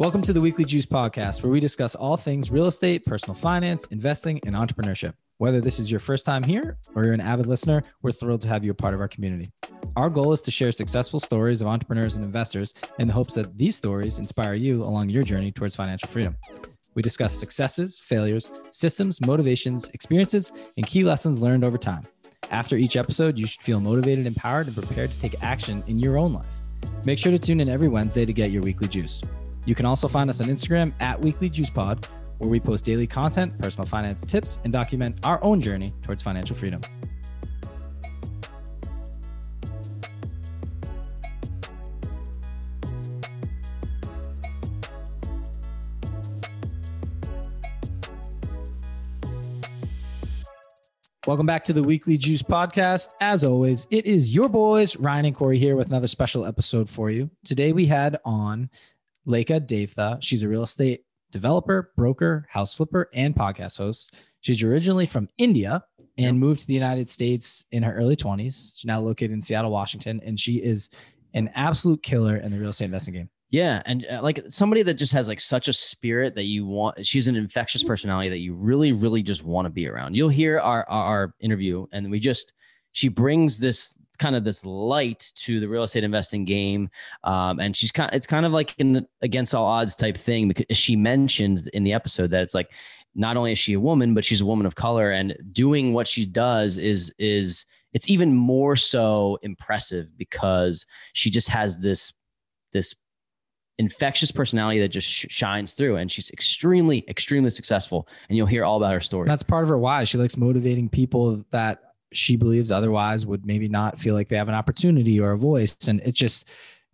Welcome to the Weekly Juice Podcast, where we discuss all things real estate, personal finance, investing, and entrepreneurship. Whether this is your first time here or you're an avid listener, we're thrilled to have you a part of our community. Our goal is to share successful stories of entrepreneurs and investors in the hopes that these stories inspire you along your journey towards financial freedom. We discuss successes, failures, systems, motivations, experiences, and key lessons learned over time. After each episode, you should feel motivated, empowered, and prepared to take action in your own life. Make sure to tune in every Wednesday to get your weekly juice. You can also find us on Instagram at WeeklyJuicePod, where we post daily content, personal finance tips, and document our own journey towards financial freedom. Welcome back to the Weekly Juice Podcast. As always, it is your boys, Ryan and Corey, here with another special episode for you. Today we had on Lekha Devtha. She's a real estate developer, broker, house flipper, and podcast host. She's originally from India and moved to the United States in her early 20s. She's now located in Seattle, Washington, and she is an absolute killer in the real estate investing game. Yeah. And like somebody that just has like such a spirit that you want, she's an infectious personality that you really, really just want to be around. You'll hear our interview and she brings this kind of this light to the real estate investing game. And it's kind of like an against all odds type thing, because she mentioned in the episode that it's like, not only is she a woman, but she's a woman of color, and doing what she does is it's even more so impressive because she just has this infectious personality that just shines through, and she's extremely, extremely successful. And you'll hear all about her story. That's part of her why. She likes motivating people that she believes otherwise would maybe not feel like they have an opportunity or a voice. And it's just,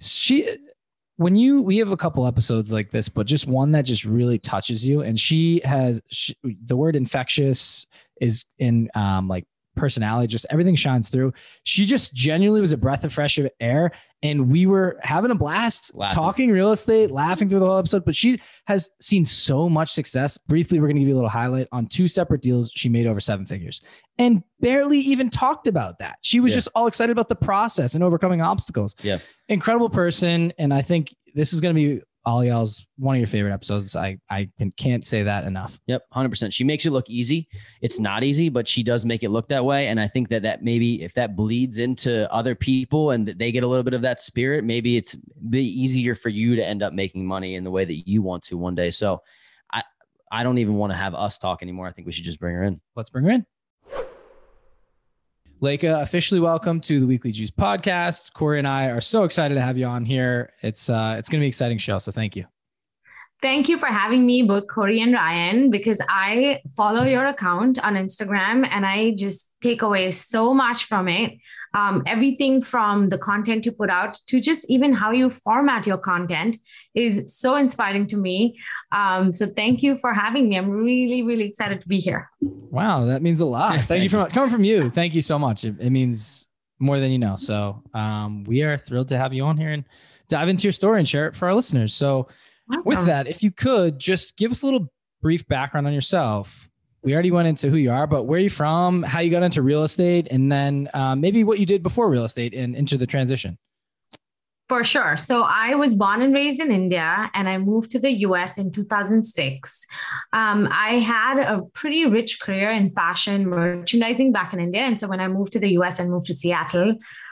we have a couple episodes like this, but just one that just really touches you. And the word infectious is in like personality, just everything shines through. She just genuinely was a breath of fresh air, and we were having a blast talking real estate, laughing through the whole episode. But she has seen so much success. Briefly, we're going to give you a little highlight on 2 separate deals. She made over 7 figures and barely even talked about that. She was just all excited about the process and overcoming obstacles. Yeah. Incredible person. And I think this is going to be all y'all's one of your favorite episodes. I can't say that enough. Yep. 100%. She makes it look easy. It's not easy, but she does make it look that way. And I think that maybe if that bleeds into other people and they get a little bit of that spirit, maybe it's be easier for you to end up making money in the way that you want to one day. So I don't even want to have us talk anymore. I think we should just bring her in. Let's bring her in. Lekha, officially welcome to the Weekly Juice Podcast. Corey and I are so excited to have you on here. It's going to be an exciting show, so thank you. Thank you for having me, both Corey and Ryan, because I follow your account on Instagram and I just take away so much from it. Everything from the content you put out to just even how you format your content is so inspiring to me. So thank you for having me. I'm really, really excited to be here. Wow, that means a lot. Thank you coming from you. Thank you so much. It means more than you know. So we are thrilled to have you on here and dive into your story and share it for our listeners. So awesome. With that, if you could just give us a little brief background on yourself. We already went into who you are, but where are you from, how you got into real estate, and then maybe what you did before real estate and into the transition. For sure. So I was born and raised in India, and I moved to the US in 2006. I had a pretty rich career in fashion merchandising back in India. And so when I moved to the US and moved to Seattle,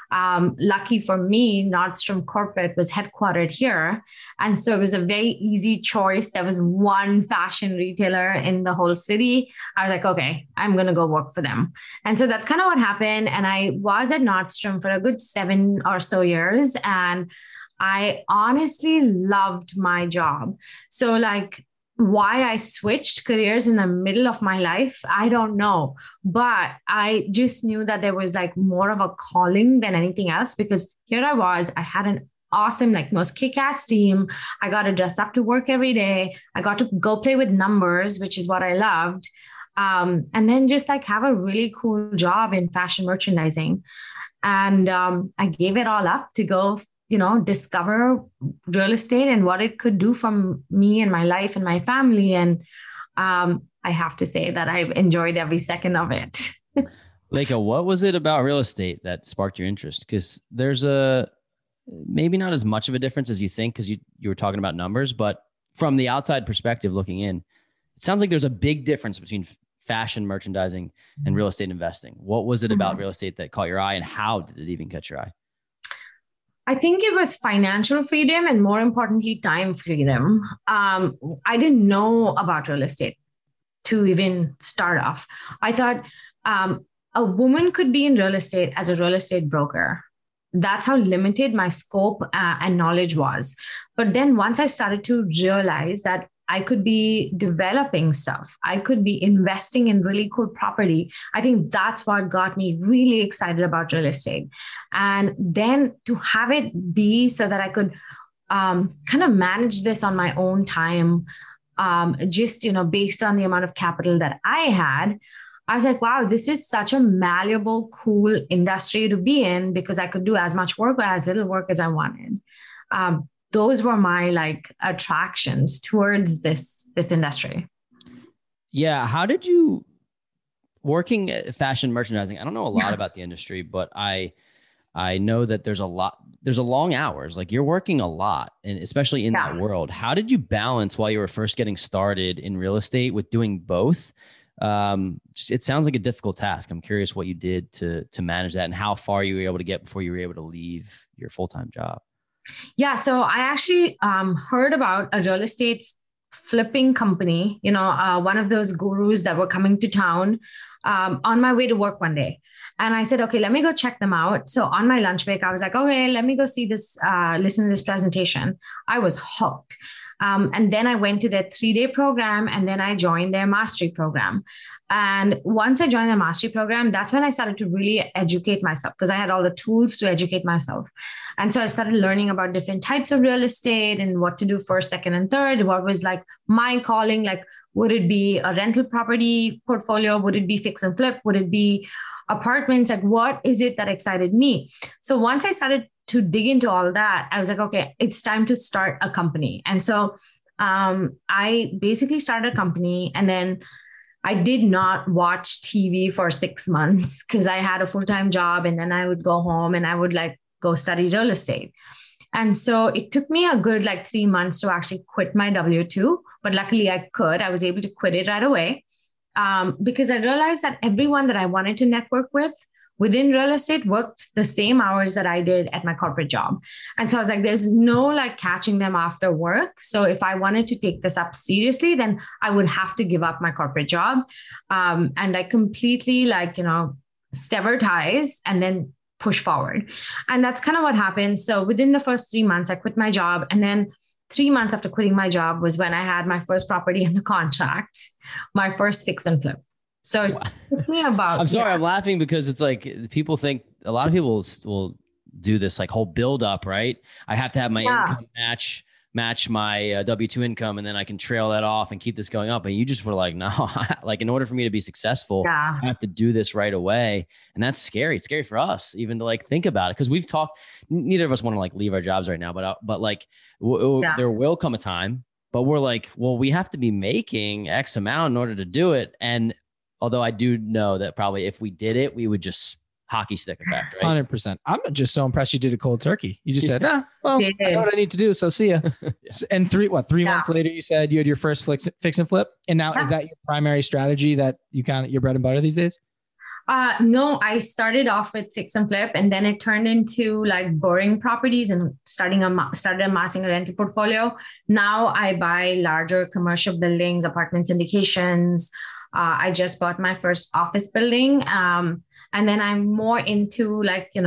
lucky for me, Nordstrom Corporate was headquartered here. And so it was a very easy choice. There was one fashion retailer in the whole city. I was like, okay, I'm going to go work for them. And so that's kind of what happened. And I was at Nordstrom for a good 7 or so years. And I honestly loved my job. So like, why I switched careers in the middle of my life, I don't know. But I just knew that there was like more of a calling than anything else, because here I had an awesome, like most kick-ass team. I got to dress up to work every day. I got to go play with numbers, which is what I loved. And then just like have a really cool job in fashion merchandising. And I gave it all up to go discover real estate and what it could do for me and my life and my family. And I have to say that I've enjoyed every second of it. Lekha, what was it about real estate that sparked your interest? Because there's maybe not as much of a difference as you think, because you were talking about numbers, but from the outside perspective looking in, it sounds like there's a big difference between fashion merchandising and real estate investing. What was it about real estate that caught your eye, and how did it even catch your eye? I think it was financial freedom and, more importantly, time freedom. I didn't know about real estate to even start off. I thought a woman could be in real estate as a real estate broker. That's how limited my scope and knowledge was. But then once I started to realize that I could be developing stuff, I could be investing in really cool property, I think that's what got me really excited about real estate. And then to have it be so that I could kind of manage this on my own time, just, based on the amount of capital that I had, I was like, wow, this is such a malleable, cool industry to be in, because I could do as much work or as little work as I wanted. Those were my attractions towards this industry. Yeah. How did you, working at fashion merchandising? I don't know a lot about the industry, but I know that there's a long hours, like you're working a lot, and especially in that world. How did you balance while you were first getting started in real estate with doing both? It sounds like a difficult task. I'm curious what you did to manage that, and how far you were able to get before you were able to leave your full-time job. Yeah. So I actually heard about a real estate flipping company, one of those gurus that were coming to town on my way to work one day. And I said, okay, let me go check them out. So on my lunch break, I was like, okay, let me go see this, listen to this presentation. I was hooked. And then I went to their 3-day program, and then I joined their mastery program. And once I joined the mastery program, that's when I started to really educate myself, because I had all the tools to educate myself. And so I started learning about different types of real estate and what to do first, second, and third. What was my calling? Would it be a rental property portfolio? Would it be fix and flip? Would it be apartments? What is it that excited me? So once I started to dig into all that, I was like, okay, it's time to start a company. And so I basically started a company, and then I did not watch TV for 6 months because I had a full-time job, and then I would go home and I would go study real estate. And so it took me a good 3 months to actually quit my W-2, but luckily I was able to quit it right away. Because I realized that everyone that I wanted to network with within real estate worked the same hours that I did at my corporate job. And so I was like, there's no catching them after work. So if I wanted to take this up seriously, then I would have to give up my corporate job. And I completely sever ties and then push forward. And that's kind of what happened. So within the first 3 months, I quit my job. And then 3 months after quitting my job was when I had my first property under contract, my first fix and flip. So it took me about... I'm sorry, I'm laughing because it's people think, a lot of people will do this whole build up, right? I have to have my income match my W-2 income, and then I can trail that off and keep this going up. And you just were like, no, in order for me to be successful, I have to do this right away. And that's scary. It's scary for us even to think about it. Cause we've talked, neither of us want to leave our jobs right now, but there will come a time, but we're well, we have to be making X amount in order to do it. And although I do know that probably if we did it, we would just hockey stick effect, right? 100%. I'm just so impressed you did a cold turkey. You just said, well, I know what I need to do. So see ya. And 3 months later, you said you had your first fix and flip. And now is that your primary strategy that you your bread and butter these days? No, I started off with fix and flip, and then it turned into boring properties and started amassing a rental portfolio. Now I buy larger commercial buildings, apartment syndications. I just bought my first office building. And then I'm more into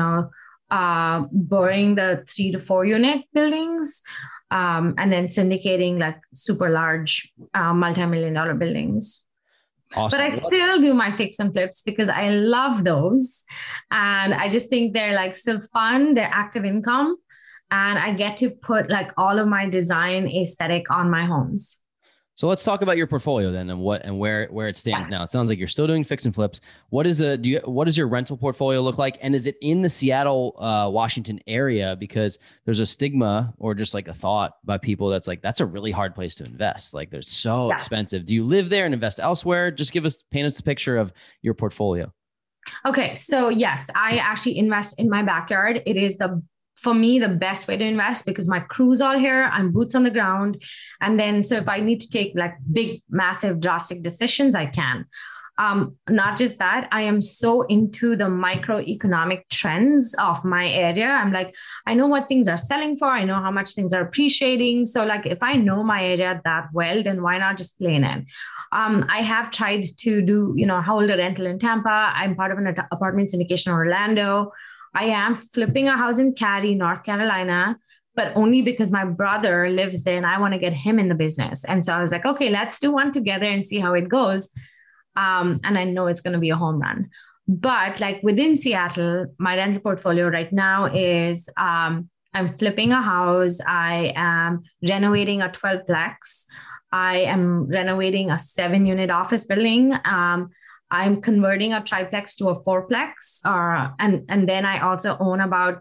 borrowing the 3 to 4 unit buildings, and then syndicating super large multi-million-dollar buildings. Awesome. But I still do my fix and flips because I love those. And I just think they're still fun. They're active income. And I get to put all of my design aesthetic on my homes. So let's talk about your portfolio then, and where it stands now. It sounds like you're still doing fix and flips. What does your rental portfolio look like? And is it in the Seattle, Washington area? Because there's a stigma or just a thought by people that's a really hard place to invest. They're so expensive. Do you live there and invest elsewhere? Just paint us a picture of your portfolio. Okay. So yes, I actually invest in my backyard. It is the for me, the best way to invest because my crew's all here, I'm boots on the ground. And then, so if I need to take like big, massive, drastic decisions, I can. Not just that, I am so into the microeconomic trends of my area. I'm like, I know what things are selling for. I know how much things are appreciating. So like, if I know my area that well, then why not just play in it? I have tried to do, hold a rental in Tampa. I'm part of an apartment syndication in Orlando. I am flipping a house in Cary, North Carolina, but only because my brother lives there and I want to get him in the business. And so I was like, okay, let's do one together and see how it goes. And I know it's going to be a home run. But like within Seattle, my rental portfolio right now is I'm flipping a house. I am renovating a 12-plex. I am renovating a 7-unit office building. I'm converting a triplex to a 4-plex. And then I also own about,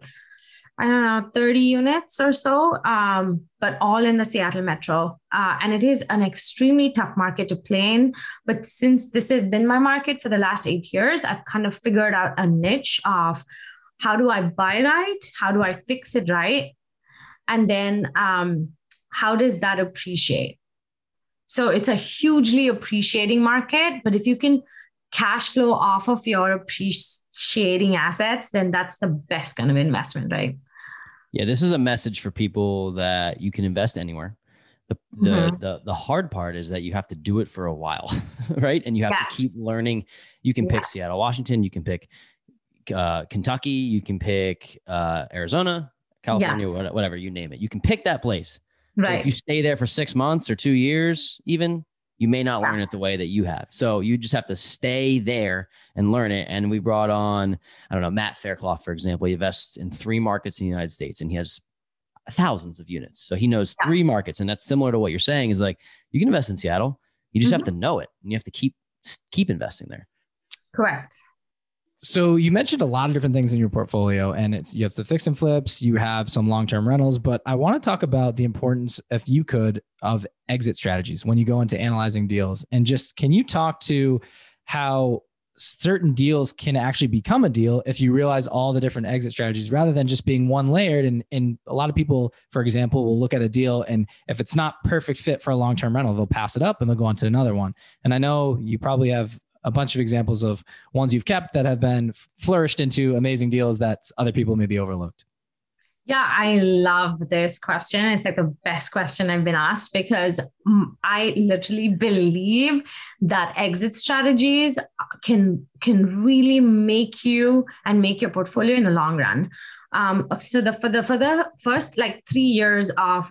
30 units or so, but all in the Seattle metro. And it is an extremely tough market to play in. But since this has been my market for the last 8 years, I've kind of figured out a niche of how do I buy right? How do I fix it right? And then how does that appreciate? So it's a hugely appreciating market, but if you can cash flow off of your appreciating assets, then that's the best kind of investment, right? Yeah, this is a message for people that you can invest anywhere. The hard part is that you have to do it for a while, right? And you have to keep learning. You can pick Seattle, Washington. You can pick Kentucky. You can pick Arizona, California, whatever, you name it. You can pick that place. Right. But if you stay there for 6 months or 2 years, even, you may not learn it the way that you have. So you just have to stay there and learn it. And we brought on, Matt Faircloth, for example. He invests in 3 markets in the United States and he has thousands of units. So he knows 3 markets. And that's similar to what you're saying is like, you can invest in Seattle. You just have to know it and you have to keep investing there. Correct. So you mentioned a lot of different things in your portfolio, and you have the fix and flips, you have some long-term rentals, but I want to talk about the importance, if you could, of exit strategies when you go into analyzing deals. And just, can you talk to how certain deals can actually become a deal if you realize all the different exit strategies rather than just being one layered? And a lot of people, for example, will look at a deal, and if it's not perfect fit for a long-term rental, they'll pass it up and they'll go on to another one. And I know you probably have a bunch of examples of ones you've kept that have been flourished into amazing deals that other people may be overlooked. Yeah, I love this question. It's like the best question I've been asked because I literally believe that exit strategies can really make you and make your portfolio in the long run. So for the first like 3 years of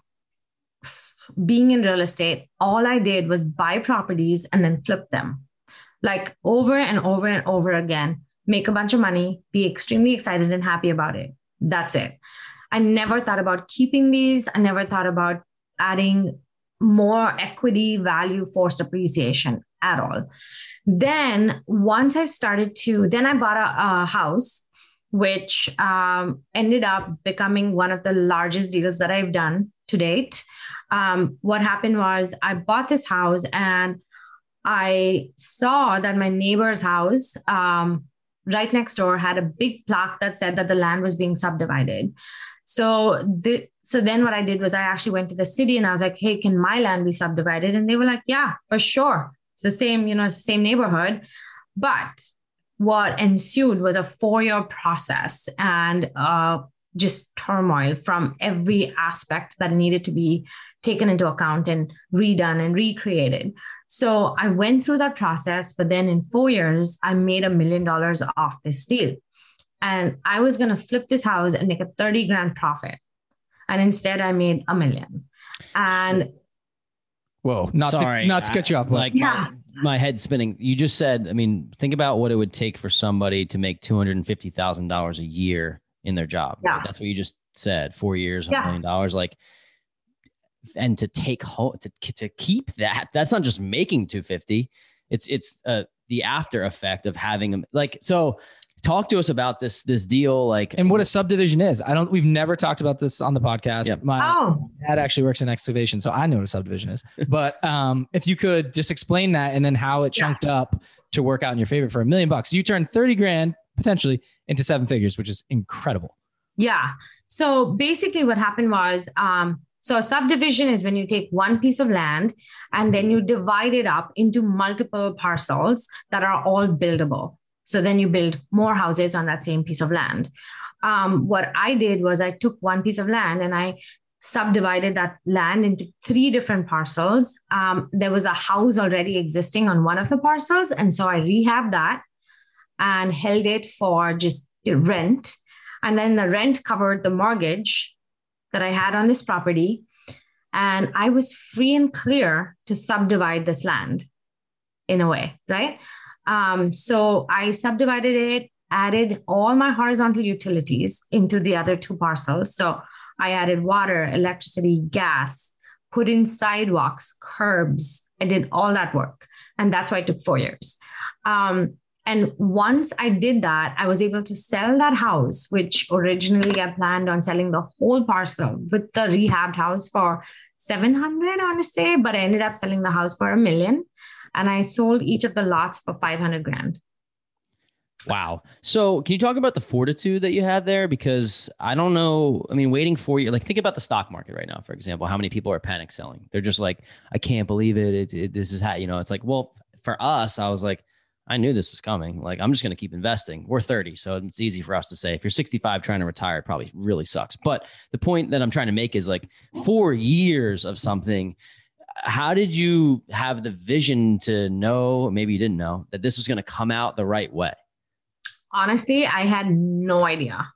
being in real estate, all I did was buy properties and then flip them. Like over and over and over again, make a bunch of money, be extremely excited and happy about it. That's it. I never thought about keeping these. I never thought about adding more equity, value, forced appreciation at all. Then once I then I bought a house, which ended up becoming one of the largest deals that I've done to date. What happened was I bought this house and I saw that my neighbor's house right next door had a big plaque that said that the land was being subdivided. So then what I did was I actually went to the city and I was like, hey, can my land be subdivided? And they were like, yeah, for sure. It's the same, it's the same neighborhood. But what ensued was a 4-year process and just turmoil from every aspect that needed to be taken into account and redone and recreated. So I went through that process, but then in 4 years, I made $1 million off this deal. And I was going to flip this house and make a 30 grand profit. And instead I made $1 million. And whoa, not to cut you off. Like my head's spinning. You just said, think about what it would take for somebody to make $250,000 a year in their job. Yeah. Right? That's what you just said. 4 years, $1 million. Like, and to take home, to keep that's not just making 250. It's the after effect of having them. Like, so talk to us about this deal, and what a subdivision is. We've never talked about this on the podcast. Yep. My dad actually works in excavation, so I know what a subdivision is. But if you could just explain that and then how it chunked up to work out in your favor for $1 million. You turned 30 grand potentially into 7 figures, which is incredible. Yeah. So basically what happened was, so a subdivision is when you take one piece of land and then you divide it up into multiple parcels that are all buildable. So then you build more houses on that same piece of land. What I did was I took one piece of land and I subdivided that land into three different parcels. There was a house already existing on one of the parcels. And so I rehabbed that and held it for just rent. And then the rent covered the mortgage that I had on this property. And I was free and clear to subdivide this land in a way, right? So I subdivided it, added all my horizontal utilities into the other two parcels. So I added water, electricity, gas, put in sidewalks, curbs. I did all that work. And that's why it took 4 years. And once I did that, I was able to sell that house, which originally I planned on selling the whole parcel with the rehabbed house for 700, I want to say, but I ended up selling the house for $1 million. And I sold each of the lots for 500 grand. Wow. So can you talk about the fortitude that you had there? Because I don't know. I mean, waiting 4 years, like think about the stock market right now, for example, how many people are panic selling? They're just like, I can't believe it. This is how, it's like, well, for us, I was like, I knew this was coming. Like, I'm just going to keep investing. We're 30. So it's easy for us to say, if you're 65 trying to retire, it probably really sucks. But the point that I'm trying to make is like 4 years of something. How did you have the vision to know, maybe you didn't know, that this was going to come out the right way? Honestly, I had no idea.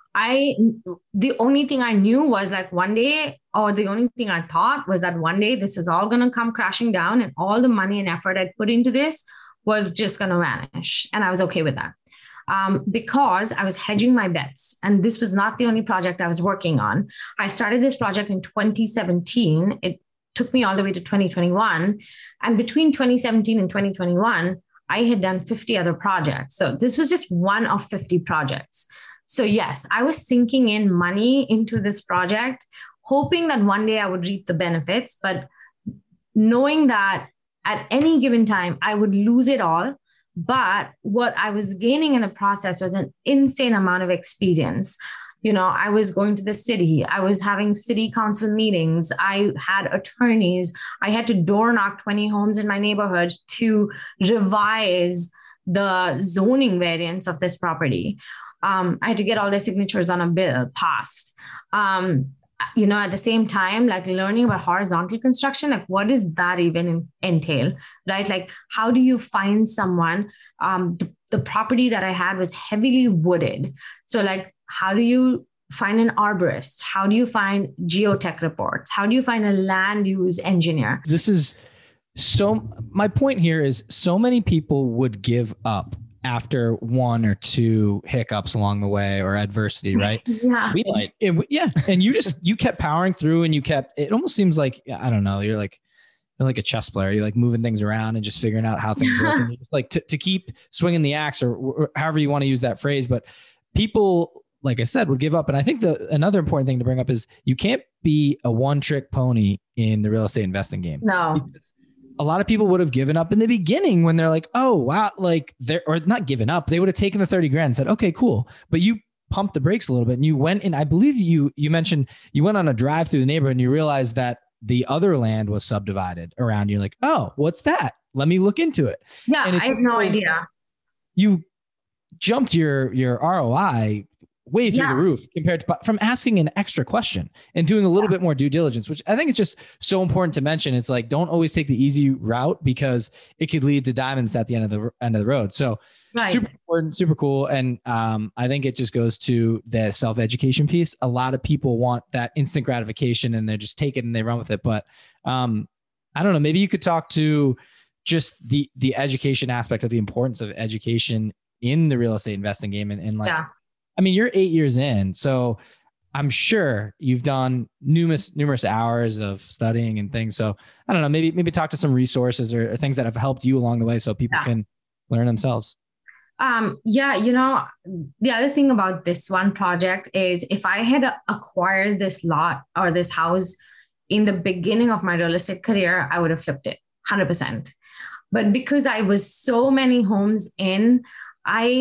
The only thing I knew was like one day, or the only thing I thought was that one day this is all going to come crashing down and all the money and effort I'd put into this was just going to vanish. And I was okay with that because I was hedging my bets. And this was not the only project I was working on. I started this project in 2017. It took me all the way to 2021. And between 2017 and 2021, I had done 50 other projects. So this was just one of 50 projects. So yes, I was sinking in money into this project, hoping that one day I would reap the benefits, but knowing that at any given time, I would lose it all. But what I was gaining in the process was an insane amount of experience. I was going to the city. I was having city council meetings. I had attorneys. I had to door knock 20 homes in my neighborhood to revise the zoning variants of this property. I had to get all their signatures on a bill passed. At the same time, like learning about horizontal construction, like what does that even entail, right? Like, how do you find someone? The property that I had was heavily wooded. So like, how do you find an arborist? How do you find geotech reports? How do you find a land use engineer? My point here is so many people would give up after one or two hiccups along the way or adversity, right? Yeah. We might. And you kept powering through and it almost seems like, I don't know, you're like a chess player. You're like moving things around and just figuring out how things work. And like to keep swinging the axe or however you want to use that phrase. But people, like I said, would give up. And I think another important thing to bring up is you can't be a one-trick pony in the real estate investing game. No. Because a lot of people would have given up in the beginning when they're like, oh, wow, like or not given up. They would have taken the 30 grand and said, okay, cool. But you pumped the brakes a little bit and you went in. I believe you mentioned you went on a drive through the neighborhood and you realized that the other land was subdivided around you. You're like, oh, what's that? Let me look into it. Yeah, I have no idea. You jumped your ROI way through the roof compared to from asking an extra question and doing a little bit more due diligence, which I think is just so important to mention. It's like, don't always take the easy route because it could lead to diamonds at the end of the road. So super important, super cool. And I think it just goes to the self-education piece. A lot of people want that instant gratification and they just take it and they run with it. But I don't know, maybe you could talk to just the education aspect of the importance of education in the real estate investing game and like, I mean, you're 8 years in, so I'm sure you've done numerous hours of studying and things. So I don't know, maybe talk to some resources or things that have helped you along the way so people can learn themselves. The other thing about this one project is if I had acquired this lot or this house in the beginning of my real estate career, I would have flipped it 100%. But because I was so many homes in, I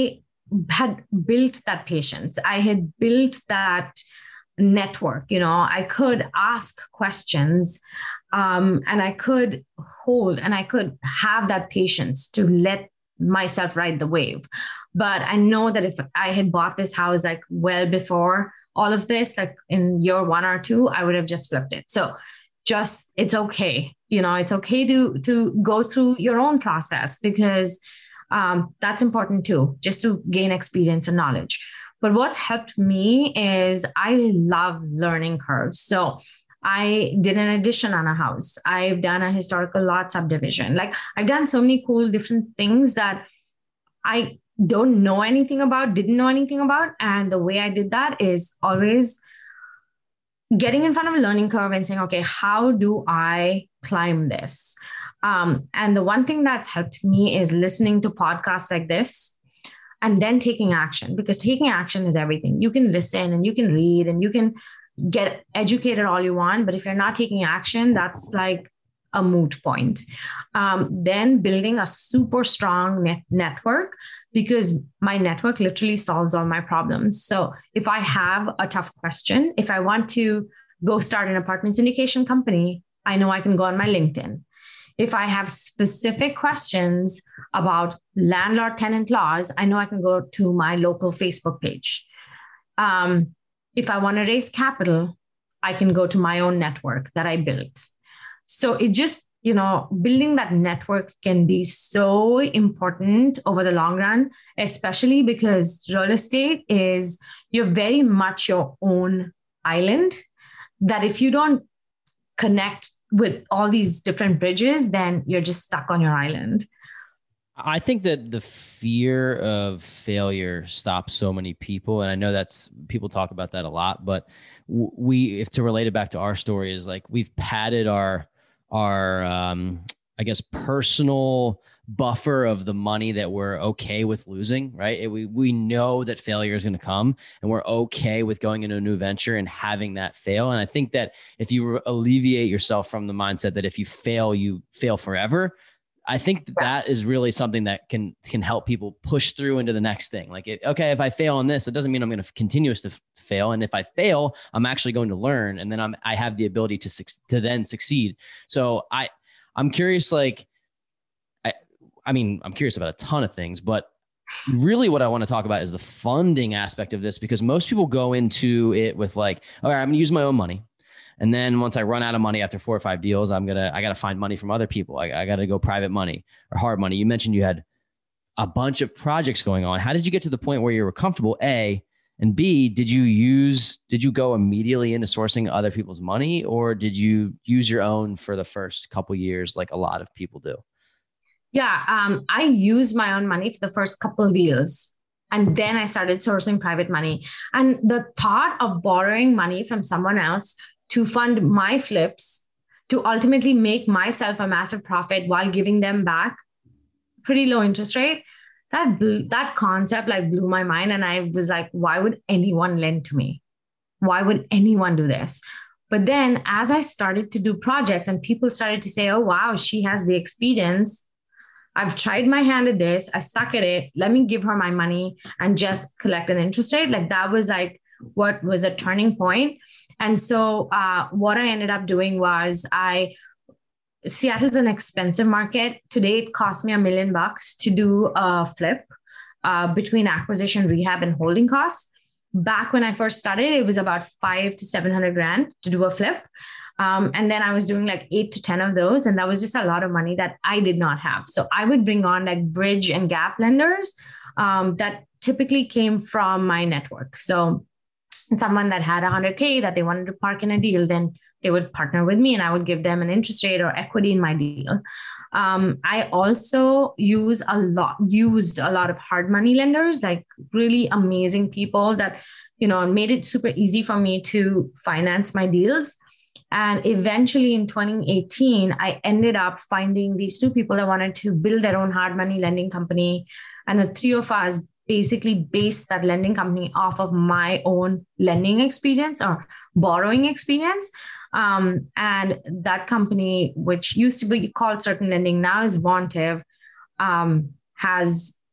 had built that patience. I had built that network. I could ask questions, and I could hold and I could have that patience to let myself ride the wave. But I know that if I had bought this house like well before all of this, like in year 1 or 2, I would have just flipped it. So it's okay. It's okay to go through your own process, because that's important too, just to gain experience and knowledge. But what's helped me is I love learning curves. So I did an addition on a house. I've done a historical lot subdivision. Like, I've done so many cool different things that I didn't know anything about. And the way I did that is always getting in front of a learning curve and saying, okay, how do I climb this? And the one thing that's helped me is listening to podcasts like this and then taking action, because taking action is everything. You can listen and you can read and you can get educated all you want, but if you're not taking action, that's like a moot point. Then building a super strong network, because my network literally solves all my problems. So if I have a tough question, if I want to go start an apartment syndication company, I know I can go on my LinkedIn. If I have specific questions about landlord-tenant laws, I know I can go to my local Facebook page. If I want to raise capital, I can go to my own network that I built. So it just, building that network can be so important over the long run, especially because real estate is, you're very much your own island, that if you don't connect with all these different bridges, then you're just stuck on your island. I think that the fear of failure stops so many people. And I know people talk about that a lot, but if to relate it back to our story, is like, we've padded our I guess, personal buffer of the money that we're okay with losing, right? We know that failure is going to come, and we're okay with going into a new venture and having that fail. And I think that if you alleviate yourself from the mindset that if you fail forever, I think that is really something that can help people push through into the next thing. Like, okay, if I fail on this, it doesn't mean I'm going to continue to fail. And if I fail, I'm actually going to learn, and then I have the ability to then succeed. So I'm curious, like, I'm curious about a ton of things, but really what I want to talk about is the funding aspect of this, because most people go into it with like, all right, I'm going to use my own money. And then once I run out of money after 4 or 5 deals, I got to find money from other people. I got to go private money or hard money. You mentioned you had a bunch of projects going on. How did you get to the point where you were comfortable, A, and B, did you go immediately into sourcing other people's money, or did you use your own for the first couple of years like a lot of people do? Yeah, I used my own money for the first couple of deals. And then I started sourcing private money. And the thought of borrowing money from someone else to fund my flips, to ultimately make myself a massive profit while giving them back pretty low interest rate, that concept like blew my mind. And I was like, why would anyone lend to me? Why would anyone do this? But then as I started to do projects and people started to say, oh, wow, she has the experience. I've tried my hand at this. I stuck at it. Let me give her my money and just collect an interest rate. Like, that was like what was a turning point. And so what I ended up doing was Seattle's an expensive market. Today, it cost me $1 million to do a flip between acquisition, rehab, and holding costs. Back when I first started, it was about $500,000 to $700,000 to do a flip. And then I was doing like 8 to 10 of those. And that was just a lot of money that I did not have. So I would bring on like bridge and gap lenders that typically came from my network. So someone that had $100K that they wanted to park in a deal, then they would partner with me and I would give them an interest rate or equity in my deal. I also used a lot of hard money lenders, like really amazing people that, made it super easy for me to finance my deals. And eventually in 2018, I ended up finding these 2 people that wanted to build their own hard money lending company. And the 3 of us basically based that lending company off of my own lending experience or borrowing experience. And that company, which used to be called Certain Lending, now is Vontiv, has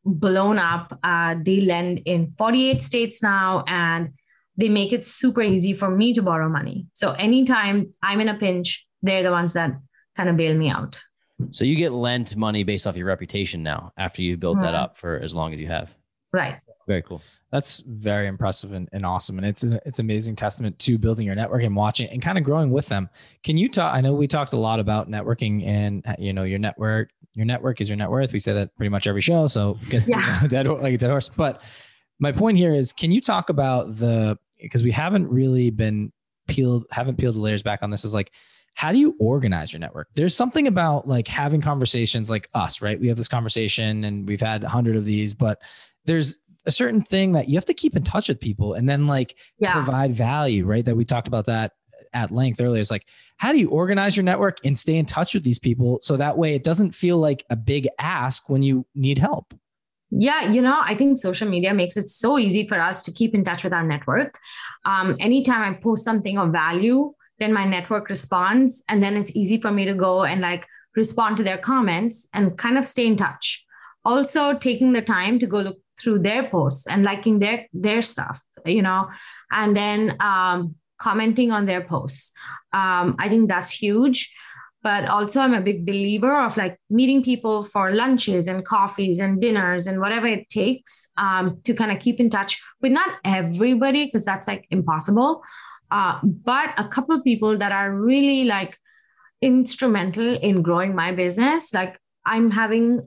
blown up. They lend in 48 states now, and they make it super easy for me to borrow money. So anytime I'm in a pinch, they're the ones that kind of bail me out. So you get lent money based off your reputation now after you built that up for as long as you have. Right. Very cool. That's very impressive and awesome. And it's amazing testament to building your network and watching and kind of growing with them. Can you talk, I know we talked a lot about networking and, you know, your network is your net worth. We say that pretty much every show. So like a dead horse. But my point here is, can you talk about because we haven't really peeled the layers back on this, is like, how do you organize your network? There's something about like having conversations like us, right? We have this conversation and we've had 100 of these, but there's a certain thing that you have to keep in touch with people and then like provide value, right? That we talked about that at length earlier. It's like, how do you organize your network and stay in touch with these people so that way it doesn't feel like a big ask when you need help? Yeah, I think social media makes it so easy for us to keep in touch with our network. Anytime I post something of value, then my network responds, and then it's easy for me to go and like respond to their comments and kind of stay in touch. Also, taking the time to go look through their posts and liking their stuff, and then commenting on their posts. I think that's huge. But also I'm a big believer of like meeting people for lunches and coffees and dinners and whatever it takes to kind of keep in touch with not everybody, because that's like impossible. But a couple of people that are really like instrumental in growing my business. Like I'm having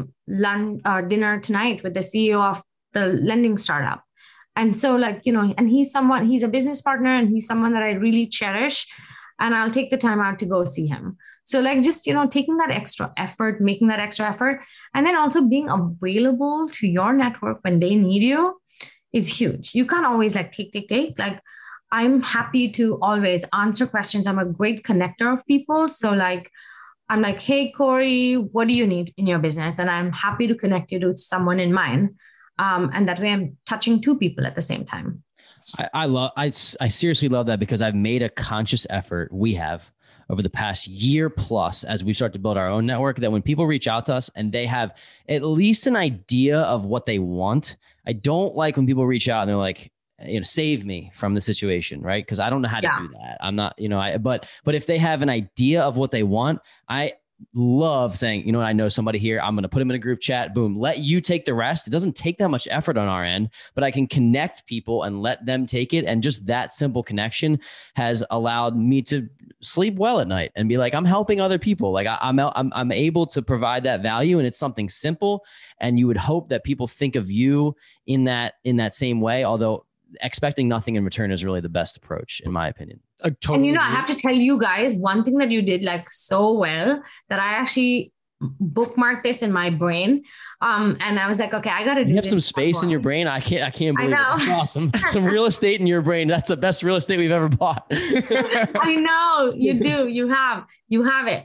dinner tonight with the CEO of the lending startup. And so like, and he's a business partner and he's someone that I really cherish. And I'll take the time out to go see him. So like just, taking that extra effort, making that extra effort, and then also being available to your network when they need you is huge. You can't always like take. Like I'm happy to always answer questions. I'm a great connector of people. So like, I'm like, hey, Corey, what do you need in your business? And I'm happy to connect you to someone in mine. And that way I'm touching two people at the same time. I seriously love that, because I've made a conscious effort. We have over the past year plus, as we start to build our own network, that when people reach out to us and they have at least an idea of what they want, I don't like when people reach out and they're like, save me from the situation, right? Because I don't know how to do that. I'm not, but if they have an idea of what they want, I love saying, I know somebody here, I'm going to put them in a group chat, boom, let you take the rest. It doesn't take that much effort on our end, but I can connect people and let them take it. And just that simple connection has allowed me to sleep well at night and be like, I'm helping other people. Like I'm able to provide that value, and it's something simple. And you would hope that people think of you in that same way, although expecting nothing in return is really the best approach, in my opinion. Totally. And I have to tell you guys, one thing that you did like so well that I actually bookmarked this in my brain. And I was like, okay, I got to do this. You have some space in your brain. I can't believe it. That's awesome. Some real estate in your brain. That's the best real estate we've ever bought. I know you do. You have it.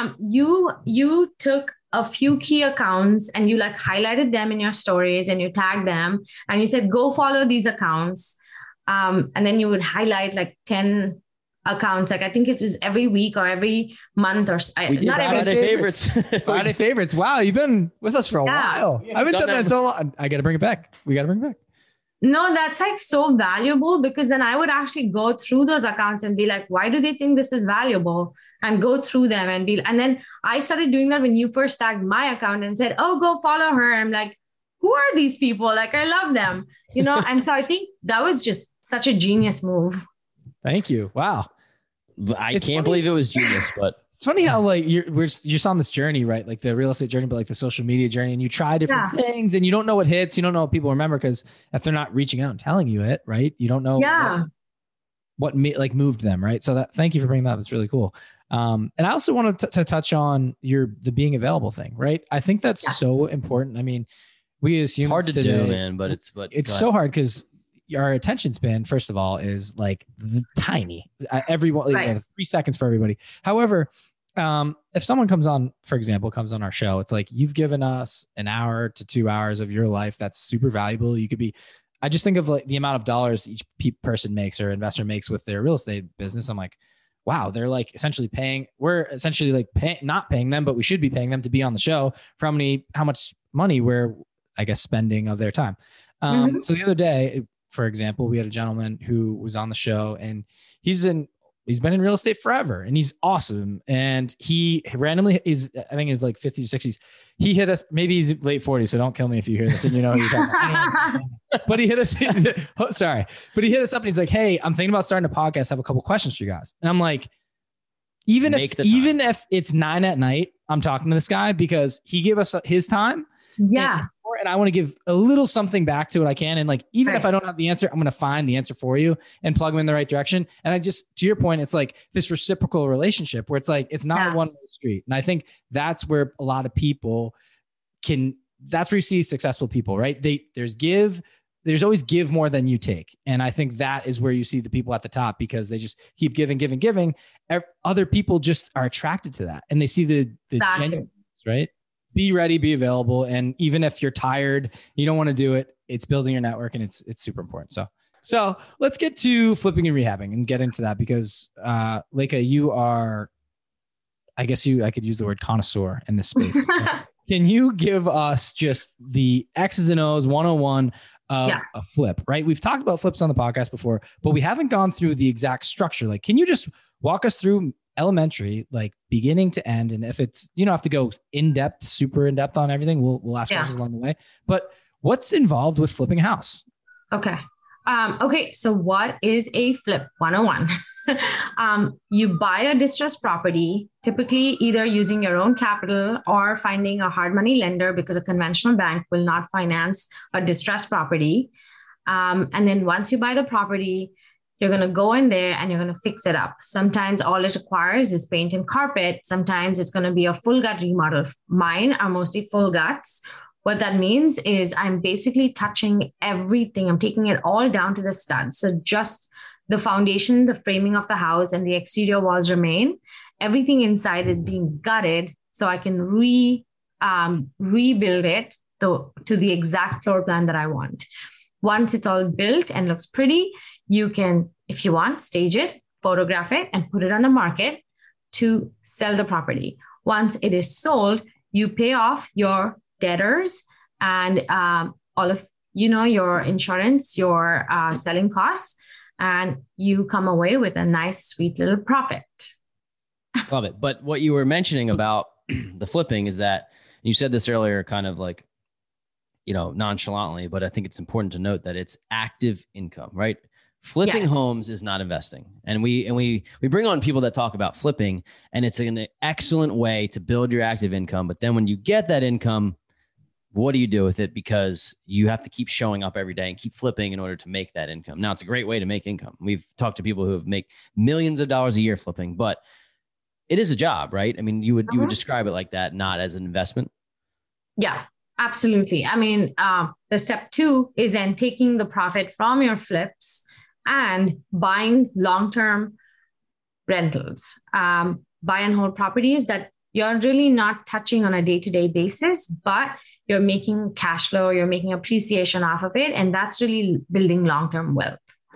You took a few key accounts and you like highlighted them in your stories and you tagged them and you said, go follow these accounts. And then you would highlight like 10 accounts. Like I think it was every week or every month or not every favorites. Friday favorites. Wow. You've been with us for a while. I haven't done that so long. I got to bring it back. We got to bring it back. No, that's like so valuable, because then I would actually go through those accounts and be like, why do they think this is valuable? And go through them and then I started doing that when you first tagged my account and said, oh, go follow her. I'm like, who are these people? Like, I love them, And so I think that was just such a genius move. Thank you. Wow. I can't believe it was genius, but it's funny how like you're on this journey, right? Like the real estate journey, but like the social media journey, and you try different things and you don't know what hits. You don't know what people remember, because if they're not reaching out and telling you it, right? You don't know what moved them. Right. So thank you for bringing that. That's really cool. And I also wanted to touch on the being available thing, right? I think that's so important. I mean, we as humans it's hard to do, man, but it's so hard because our attention span, first of all, is like tiny. Everyone, 3 seconds for everybody. However, if someone comes on our show, it's like, you've given us an hour to 2 hours of your life. That's super valuable. I just think of like the amount of dollars each person makes or investor makes with their real estate business. I'm like, wow, they're like essentially paying. We're essentially like not paying them, but we should be paying them to be on the show for how much money I guess, spending of their time. So the other day, for example, we had a gentleman who was on the show, and he's been in real estate forever, and he's awesome. And he randomly I think he's like 50s, 60s. He hit us, maybe he's late 40s. So don't kill me if you hear this and you know who you're talking about. But he hit us, sorry, but he hit us up and he's like, hey, I'm thinking about starting a podcast. I have a couple questions for you guys. And I'm like, even if it's 9 p.m, I'm talking to this guy because he gave us his time. Yeah. And I want to give a little something back to what I can. And like, even if I don't have the answer, I'm going to find the answer for you and plug them in the right direction. And I just, to your point, it's like this reciprocal relationship where it's like, it's not a one-way street. And I think that's where a lot of people that's where you see successful people, right? There's always give more than you take. And I think that is where you see the people at the top because they just keep giving. Other people just are attracted to that. And they see the genuine, right? Be ready, be available. And even if you're tired, you don't want to do it, it's building your network and it's super important. So let's get to flipping and rehabbing and get into that because Leka, you are, I could use the word connoisseur in this space. Can you give us just the X's and O's 101 of a flip, right? We've talked about flips on the podcast before, but we haven't gone through the exact structure. Like, can you just walk us through elementary, like beginning to end? And if it's, you don't have to go super in depth on everything. We'll ask questions along the way, but what's involved with flipping a house? Okay. So what is a flip 101? You buy a distressed property, typically either using your own capital or finding a hard money lender because a conventional bank will not finance a distressed property. And then once you buy the property, you're going to go in there and you're going to fix it up. Sometimes all it requires is paint and carpet. Sometimes it's going to be a full gut remodel. Mine are mostly full guts. What that means is I'm basically touching everything. I'm taking it all down to the studs. So just the foundation, the framing of the house, and the exterior walls remain. Everything inside is being gutted so I can rebuild it to the exact floor plan that I want. Once it's all built and looks pretty, you can, if you want, stage it, photograph it, and put it on the market to sell the property. Once it is sold, you pay off your debtors and all of your insurance, your selling costs, and you come away with a nice, sweet little profit. Love it. But what you were mentioning about the flipping is that you said this earlier, kind of like, nonchalantly, but I think it's important to note that it's active income, right? Flipping homes is not investing. And we bring on people that talk about flipping, and it's an excellent way to build your active income. But then when you get that income, what do you do with it? Because you have to keep showing up every day and keep flipping in order to make that income. Now, it's a great way to make income. We've talked to people who have make millions of dollars a year flipping, but it is a job, right? I mean, you would describe it like that, not as an investment. Yeah, absolutely. I mean, the step 2 is then taking the profit from your flips and buying long-term rentals, buy and hold properties that you're really not touching on a day-to-day basis, but you're making cash flow, you're making appreciation off of it. And that's really building long-term wealth.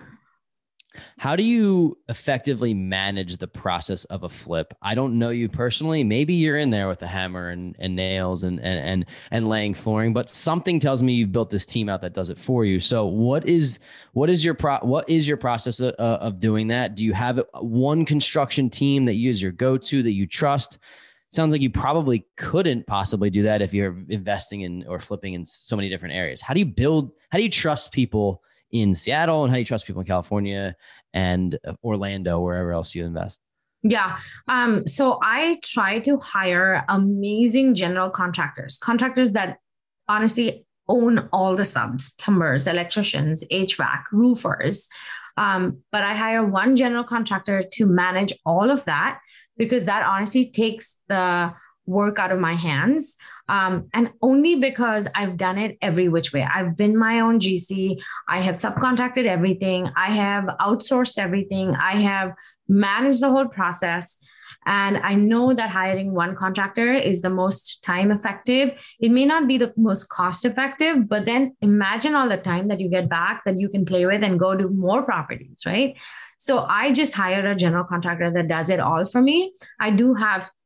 How do you effectively manage the process of a flip? I don't know you personally. Maybe you're in there with a hammer and nails and laying flooring, but something tells me you've built this team out that does it for you. So what is your process of doing that? Do you have one construction team that you use your go-to that you trust? Sounds like you probably couldn't possibly do that if you're investing in or flipping in so many different areas. How do you trust people in Seattle, and how do you trust people in California and Orlando, wherever else you invest? Yeah. So I try to hire amazing general contractors that honestly own all the subs, plumbers, electricians, HVAC, roofers. But I hire one general contractor to manage all of that, because that honestly takes the work out of my hands. And only because I've done it every which way. I've been my own GC. I have subcontracted everything. I have outsourced everything. I have managed the whole process. And I know that hiring one contractor is the most time effective. It may not be the most cost effective, but then imagine all the time that you get back that you can play with and go to more properties, right? So I just hired a general contractor that does it all for me. I do have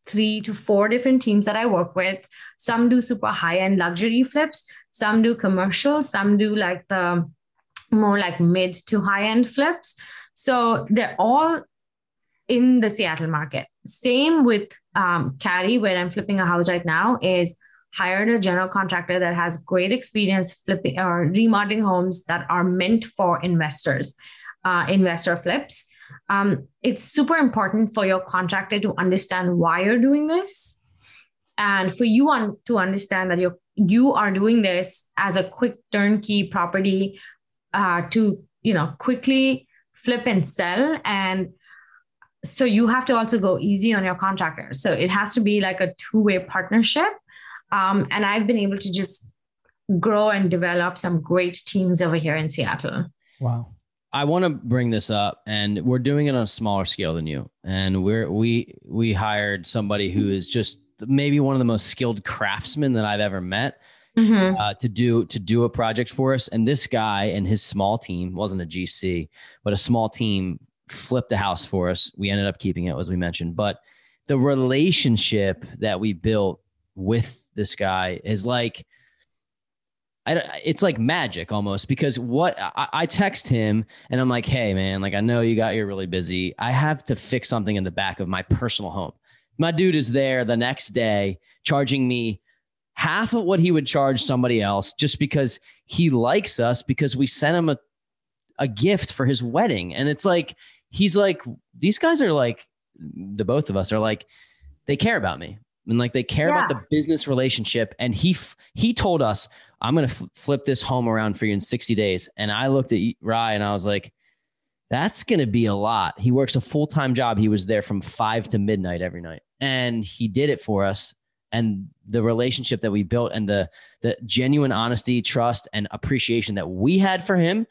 3 to 4 different teams that I work with. Some do super high-end luxury flips, some do commercial, some do like the more like mid to high-end flips. So they're all in the Seattle market. Same with Cary, where I'm flipping a house right now, is hired a general contractor that has great experience flipping or remodeling homes that are meant for investors, investor flips. It's super important for your contractor to understand why you're doing this, and for you to understand that you are doing this as a quick turnkey property to quickly flip and sell. And so you have to also go easy on your contractors. So it has to be like a two-way partnership. And I've been able to just grow and develop some great teams over here in Seattle. Wow. I want to bring this up, and we're doing it on a smaller scale than you. And we hired somebody who is just maybe one of the most skilled craftsmen that I've ever met to do a project for us. And this guy and his small team, wasn't a GC, but a small team, flipped a house for us. We ended up keeping it, as we mentioned. But the relationship that we built with this guy is like, it's like magic almost, because what I text him and I'm like, hey man, like I know you're really busy. I have to fix something in the back of my personal home. My dude is there the next day charging me half of what he would charge somebody else just because he likes us, because we sent him a gift for his wedding. And it's like, he's like, these guys are like, the both of us are like, they care about me. And like, they care about the business relationship. And he told us, I'm going to flip this home around for you in 60 days. And I looked at Rai and I was like, that's going to be a lot. He works a full-time job. He was there from 5 to midnight every night. And he did it for us. And the relationship that we built and the genuine honesty, trust, and appreciation that we had for him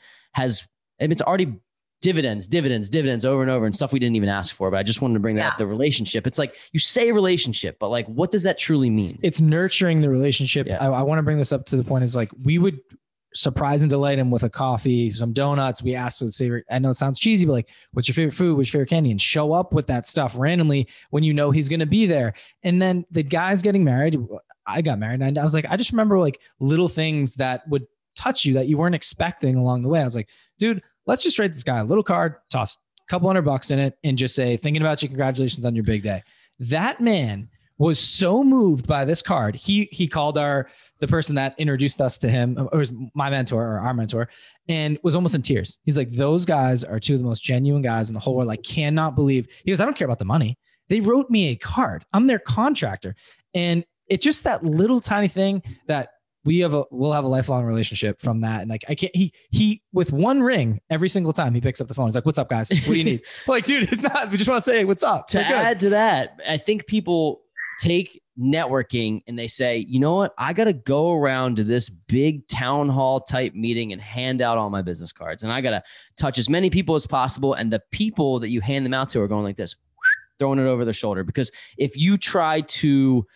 it's already dividends over and over, and stuff we didn't even ask for. But I just wanted to bring that up. The relationship. It's like, you say relationship, but like, what does that truly mean? It's nurturing the relationship. Yeah. I want to bring this up to the point is like, we would surprise and delight him with a coffee, some donuts. We asked for his favorite. I know it sounds cheesy, but like, what's your favorite food? What's your favorite candy? And show up with that stuff randomly when you know he's going to be there. And then the guy's getting married. I got married and I was like, I just remember like little things that would touch you that you weren't expecting along the way. I was like, dude, let's just write this guy a little card, toss a couple $100 in it, and just say, thinking about you, congratulations on your big day. That man was so moved by this card. He called the person that introduced us to him, or was my mentor or our mentor, and was almost in tears. He's like, those guys are two of the most genuine guys in the whole world. I cannot believe. He goes, I don't care about the money. They wrote me a card. I'm their contractor. And it's just that little tiny thing that we'll have a lifelong relationship from that. And like, I can't, he with one ring, every single time he picks up the phone, he's like, what's up guys? What do you need? Like, dude, it's not, we just want to say, what's up? To add to that, I think people take networking and they say, you know what? I got to go around to this big town hall type meeting and hand out all my business cards. And I got to touch as many people as possible. And the people that you hand them out to are going like this, throwing it over their shoulder. Because if you try to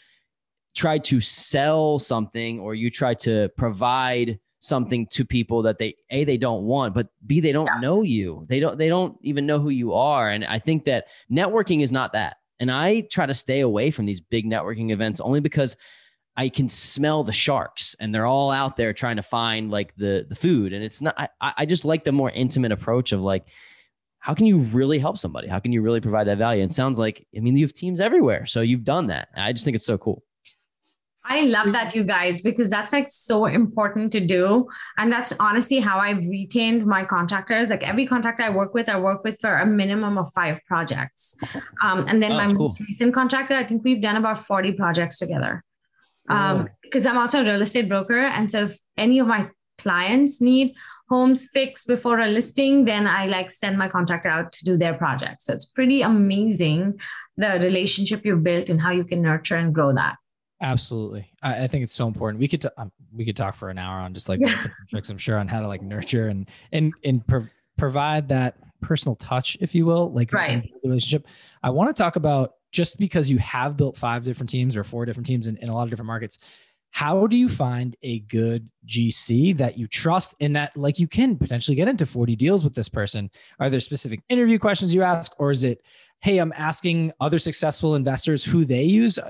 sell something, or you try to provide something to people that they don't want, but B, they don't know you. They don't even know who you are. And I think that networking is not that. And I try to stay away from these big networking events only because I can smell the sharks and they're all out there trying to find like the food. And it's not, I just like the more intimate approach of like, how can you really help somebody? How can you really provide that value? And it sounds like, I mean, you have teams everywhere. So you've done that. I just think it's so cool. I love that, you guys, because that's like so important to do. And that's honestly how I've retained my contractors. Like every contractor I work with for a minimum of 5 projects. And then most recent contractor, I think we've done about 40 projects together. Because I'm also a real estate broker. And so if any of my clients need homes fixed before a listing, then I like send my contractor out to do their projects. So it's pretty amazing, the relationship you've built and how you can nurture and grow that. Absolutely. I think it's so important. We could talk for an hour on just like tips and tricks, I'm sure, on how to like nurture and provide that personal touch, if you will, like the relationship. I want to talk about, just because you have built 5 different teams or 4 different teams in a lot of different markets, how do you find a good GC that you trust and that like you can potentially get into 40 deals with this person? Are there specific interview questions you ask, or is it hey, I'm asking other successful investors who they use.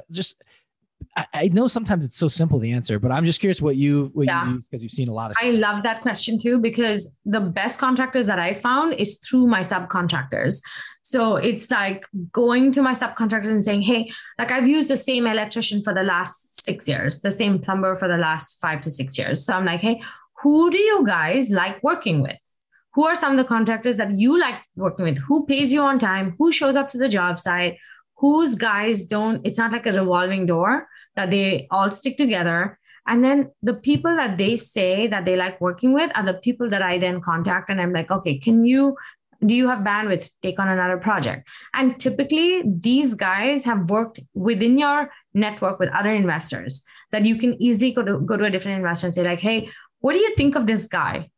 I know sometimes it's so simple, the answer, but I'm just curious what you use, because you've seen a lot of success. I love that question too, because the best contractors that I found is through my subcontractors. So it's like going to my subcontractors and saying, hey, like I've used the same electrician for the last 6 years, the same plumber for the last 5 to 6 years. So I'm like, hey, who do you guys like working with? Who are some of the contractors that you like working with? Who pays you on time? Who shows up to the job site? Whose guys don't, it's not like a revolving door, that they all stick together. And then the people that they say that they like working with are the people that I then contact. And I'm like, okay, do you have bandwidth to take on another project? And typically these guys have worked within your network with other investors that you can easily go to a different investor and say like, hey, what do you think of this guy?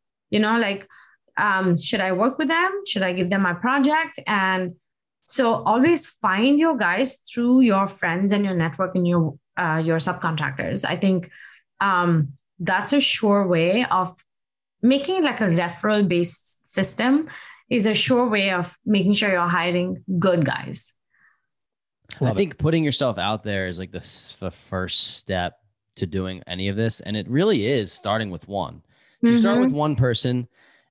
Should I work with them? Should I give them my project? And so always find your guys through your friends and your network and your subcontractors. I think that's a sure way of making it like a referral-based system, is a sure way of making sure you're hiring good guys. I think putting yourself out there is like the first step to doing any of this. And it really is starting with one. You start with one person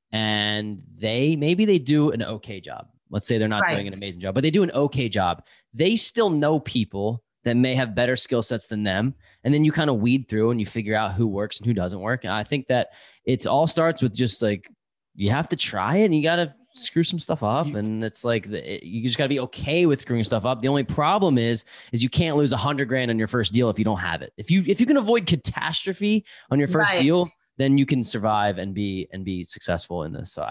and maybe they do an okay job. Let's say they're not doing an amazing job, but they do an okay job. They still know people that may have better skill sets than them. And then you kind of weed through and you figure out who works and who doesn't work. And I think that it's all starts with just like, you have to try it and you got to screw some stuff up. And it's like, you just got to be okay with screwing stuff up. The only problem is you can't lose $100,000 on your first deal if you don't have it. If you can avoid catastrophe on your first deal, then you can survive and be successful in this. So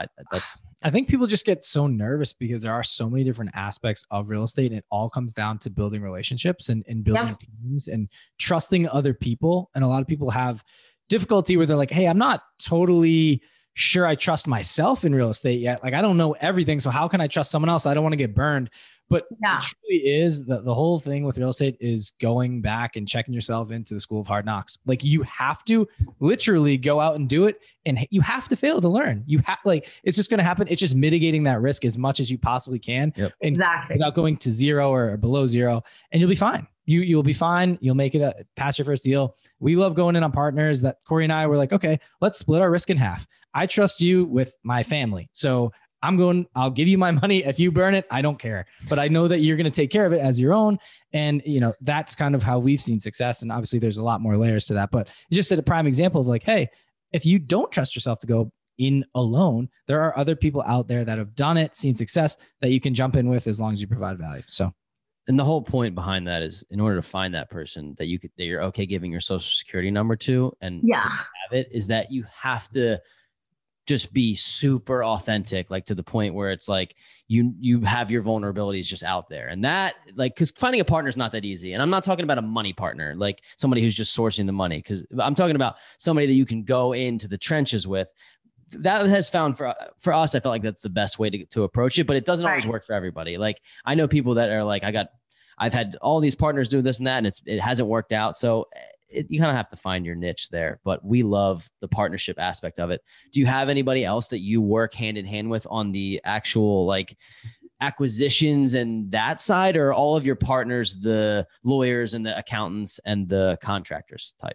I think people just get so nervous because there are so many different aspects of real estate, and it all comes down to building relationships and building teams and trusting other people. And a lot of people have difficulty where they're like, hey, I'm not totally sure I trust myself in real estate yet. Like, I don't know everything. So how can I trust someone else? I don't want to get burned. But it truly is the whole thing with real estate is going back and checking yourself into the school of hard knocks. Like, you have to literally go out and do it, and you have to fail to learn. It's just going to happen. It's just mitigating that risk as much as you possibly can. Exactly. Without going to zero or below zero, and you'll be fine. You'll be fine. You'll make it past your first deal. We love going in on partners that Corey and I were like, okay, let's split our risk in half. I trust you with my family. So I'll give you my money. If you burn it, I don't care, but I know that you're going to take care of it as your own. And that's kind of how we've seen success. And obviously there's a lot more layers to that, but it's just a prime example of like, hey, if you don't trust yourself to go in alone, there are other people out there that have done it, seen success, that you can jump in with as long as you provide value. So, and the whole point behind that is, in order to find that person that you're okay giving your social security number to and have it, is that you have to just be super authentic, like to the point where it's like you have your vulnerabilities just out there. And that, like, because finding a partner is not that easy. And I'm not talking about a money partner, like somebody who's just sourcing the money, because I'm talking about somebody that you can go into the trenches with. That has found for us, I felt like that's the best way to approach it, but it doesn't always work for everybody. Like, I know people that are like, I've had all these partners do this and that, and it hasn't worked out. So you kind of have to find your niche there, but we love the partnership aspect of it. Do you have anybody else that you work hand in hand with on the actual like acquisitions and that side, or all of your partners, the lawyers and the accountants and the contractors type?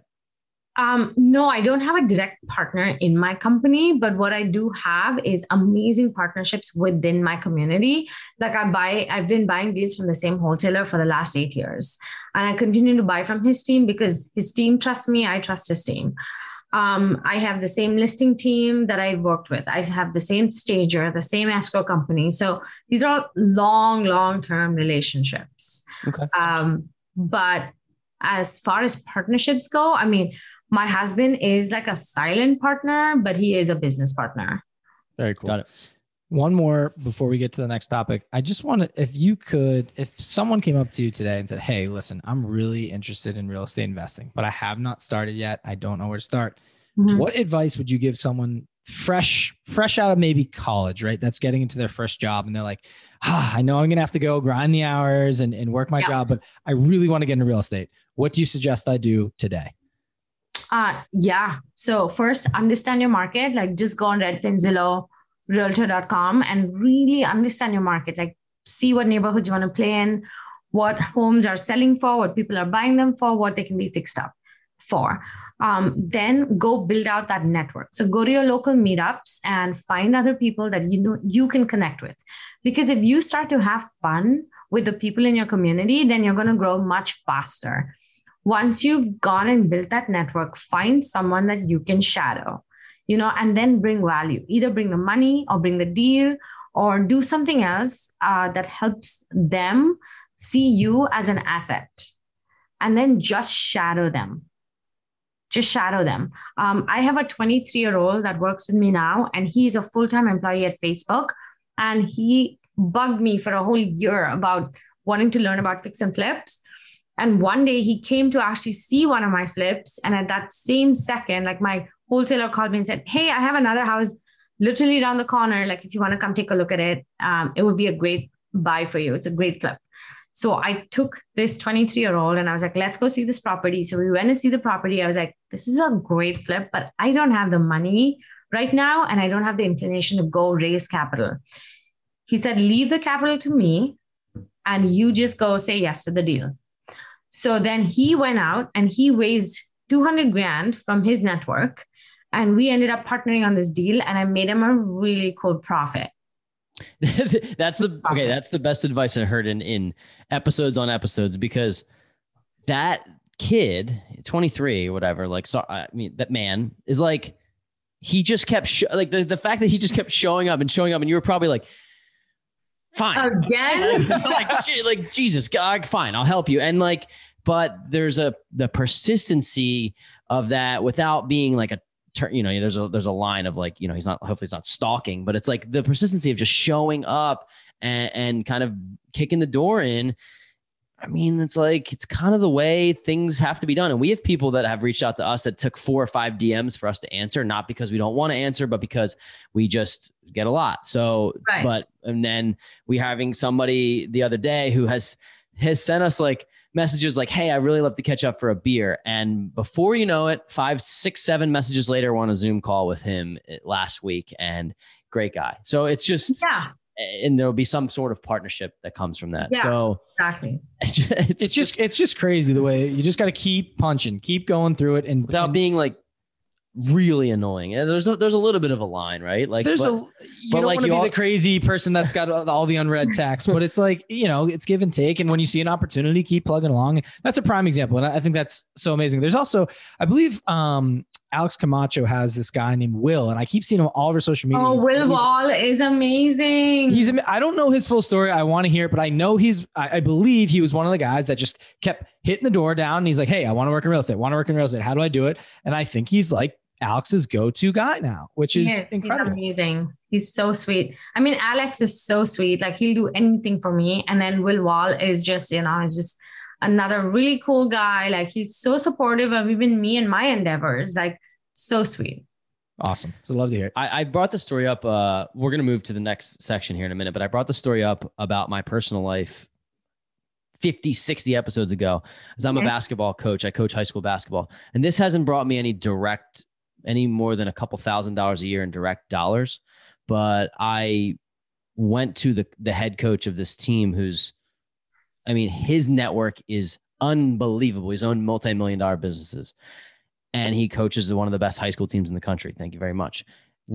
No, I don't have a direct partner in my company, but what I do have is amazing partnerships within my community. Like, I've been buying deals from the same wholesaler for the last 8 years, and I continue to buy from his team because his team trusts me. I trust his team. I have the same listing team that I've worked with. I have the same stager, the same escrow company. So these are all long-term relationships. Okay. But as far as partnerships go, I mean, my husband is like a silent partner, but he is a business partner. Very cool. Got it. One more before we get to the next topic. I just wanted, if someone came up to you today and said, hey, listen, I'm really interested in real estate investing, but I have not started yet. I don't know where to start. Mm-hmm. What advice would you give someone fresh out of maybe college, right? That's getting into their first job. And they're like, I know I'm going to have to go grind the hours and work my job, but I really want to get into real estate. What do you suggest I do today? So first, understand your market. Like, just go on Redfin, Zillow, Realtor.com and really understand your market. Like, see what neighborhoods you want to play in, what homes are selling for, what people are buying them for, what they can be fixed up for. Then go build out that network. So go to your local meetups and find other people that you know you can connect with. Because if you start to have fun with the people in your community, then you're going to grow much faster. Once you've gone and built that network, find someone that you can shadow, and then bring value. Either bring the money or bring the deal or do something else that helps them see you as an asset. And then just shadow them. Just shadow them. I have a 23-year-old that works with me now, and he's a full-time employee at Facebook. And he bugged me for a whole year about wanting to learn about fix and flips. And one day he came to actually see one of my flips. And at that same second, like, my wholesaler called me and said, hey, I have another house literally down the corner. Like, if you want to come take a look at it, it would be a great buy for you. It's a great flip. So I took this 23-year-old and I was like, let's go see this property. So we went to see the property. I was like, this is a great flip, but I don't have the money right now. And I don't have the inclination to go raise capital. He said, leave the capital to me and you just go say yes to the deal. So then he went out and he raised 200 grand from his network. And we ended up partnering on this deal and I made him a really cool profit. That's the best advice I heard in episodes on episodes, because that kid, 23 or whatever, like, so I mean, that man is like, he just kept the fact that he just kept showing up, and you were probably like, fine, again, like Jesus, God, fine, I'll help you. And like, but there's the persistency of that without being like there's a line of like, hopefully he's not stalking, but it's like the persistency of just showing up and kind of kicking the door in. I mean, it's like, it's kind of the way things have to be done. And we have people that have reached out to us that took 4 or 5 DMs for us to answer, not because we don't want to answer, but because we just get a lot. So, right. And then we having somebody the other day who has sent us like messages like, hey, I really love to catch up for a beer. And before you know it, 5, 6, 7 messages later, we're on a Zoom call with him last week, and great guy. So it's just, and there'll be some sort of partnership that comes from that. Yeah, so exactly. It's just crazy the way you just got to keep punching, keep going through it, and without being like really annoying. And there's a little bit of a line, right? Like, you don't want to be the crazy person that's got all the unread text, but it's like, it's give and take. And when you see an opportunity, keep plugging along. That's a prime example. And I think that's so amazing. There's also, I believe, Alex Camacho has this guy named Will, and I keep seeing him all over social media. Oh, Will Wall is amazing. I don't know his full story. I want to hear it, but I know I believe he was one of the guys that just kept hitting the door down. And he's like, hey, I want to work in real estate. How do I do it? And I think he's like Alex's go-to guy now, which is incredible. He's amazing. He's so sweet. I mean, Alex is so sweet. Like, he'll do anything for me. And then Will Wall is just, is just another really cool guy. Like, he's so supportive of even me and my endeavors. Like, so sweet. Awesome. So love to hear it. I brought the story up. We're going to move to the next section here in a minute, but I brought the story up about my personal life 50, 60 episodes ago, as I'm a basketball coach. I coach high school basketball, and this hasn't brought me any more than a couple $1,000s a year in direct dollars. But I went to the head coach of this team his network is unbelievable. He's owned multi-million-dollar businesses, and he coaches one of the best high school teams in the country. Thank you very much.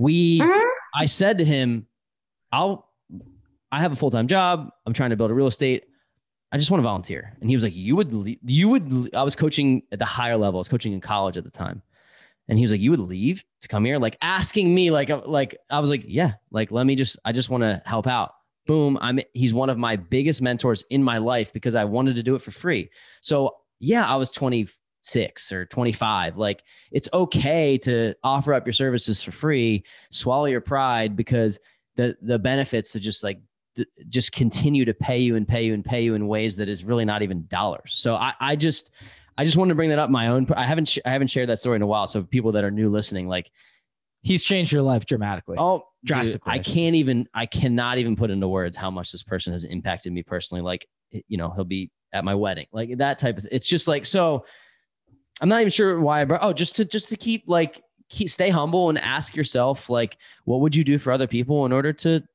I said to him, I have a full-time job. I'm trying to build a real estate. I just want to volunteer. And he was like, I was coaching at the higher level. I was coaching in college at the time. And he was like, you would leave to come here? Like, asking me, like I was like, yeah, like, I just want to help out. Boom. He's one of my biggest mentors in my life because I wanted to do it for free. So yeah, I was 26 or 25. Like, it's okay to offer up your services for free, swallow your pride, because the benefits to just continue to pay you in ways that is really not even dollars. So I just wanted to bring that up. I haven't shared that story in a while. So people that are new listening, like, he's changed your life dramatically. Oh, drastically. Dude, I cannot even put into words how much this person has impacted me personally. Like, he'll be at my wedding, like that type of, it's just like, so I'm not even sure why just to keep stay humble and ask yourself, like, what would you do for other people in order to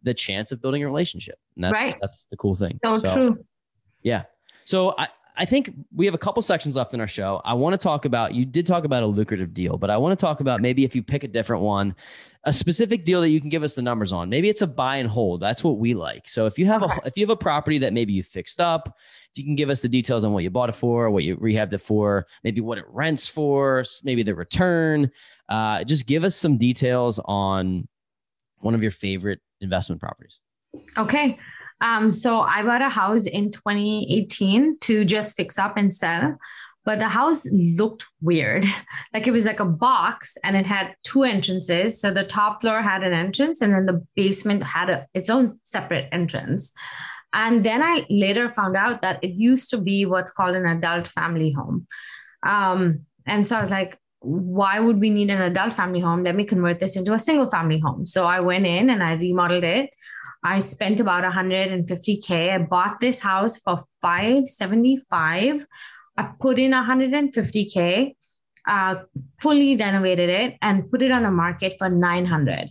the chance of building a relationship. And that's the cool thing. So true. Yeah. So I think we have a couple sections left in our show. I want to talk about, you did talk about a lucrative deal, but I want to talk about maybe if you pick a different one, a specific deal that you can give us the numbers on. Maybe it's a buy and hold. That's what we like. So if you have a property that maybe you fixed up, if you can give us the details on what you bought it for, what you rehabbed it for, maybe what it rents for, maybe the return, just give us some details on one of your favorite investment properties. Okay. So I bought a house in 2018 to just fix up and sell, but the house looked weird. Like it was like a box and it had two entrances. So the top floor had an entrance and then the basement had its own separate entrance. And then I later found out that it used to be what's called an adult family home. And so I was like, why would we need an adult family home? Let me convert this into a single family home. So I went in and I remodeled it. I spent about $150K. I bought this house for $575. I put in $150K, fully renovated it and put it on the market for $900.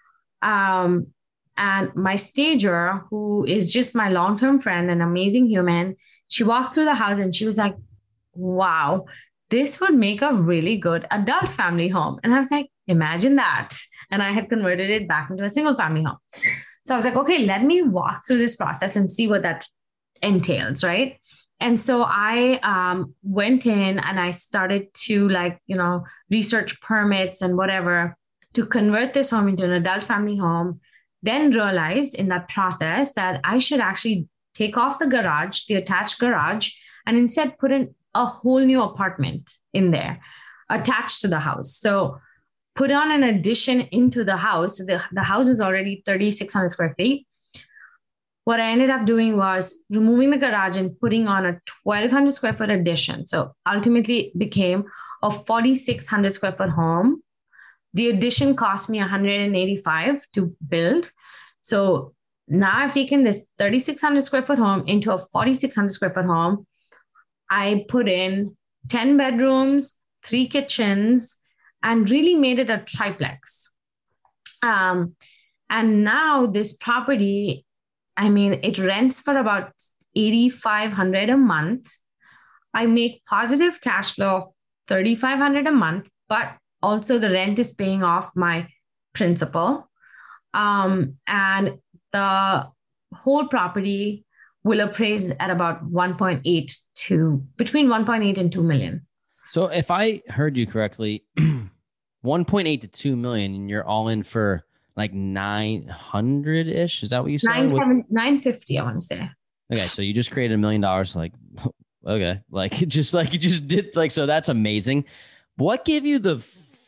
And my stager, who is just my long-term friend, an amazing human, she walked through the house and she was like, wow, this would make a really good adult family home. And I was like, imagine that. And I had converted it back into a single family home. So I was like, okay, let me walk through this process and see what that entails, right? And so I went in and I started to research permits and whatever to convert this home into an adult family home, then realized in that process that I should actually take off the garage, the attached garage, and instead put in a whole new apartment in there attached to the house. So put on an addition into the house. The house was already 3,600 square feet. What I ended up doing was removing the garage and putting on a 1,200 square foot addition. So ultimately it became a 4,600 square foot home. The addition cost me $185 to build. So now I've taken this 3,600 square foot home into a 4,600 square foot home. I put in 10 bedrooms, 3 kitchens, and really made it a triplex. And now this property, it rents for about $8,500 a month. I make positive cash flow of $3,500 a month, but also the rent is paying off my principal. And the whole property will appraise at about between 1.8 and 2 million. So if I heard you correctly, 1.8 to 2 million, and you're all in for like 900-ish. Is that what you said? 950, I want to say. Okay. So you just created $1 million. Okay. You just did so that's amazing. What gave you the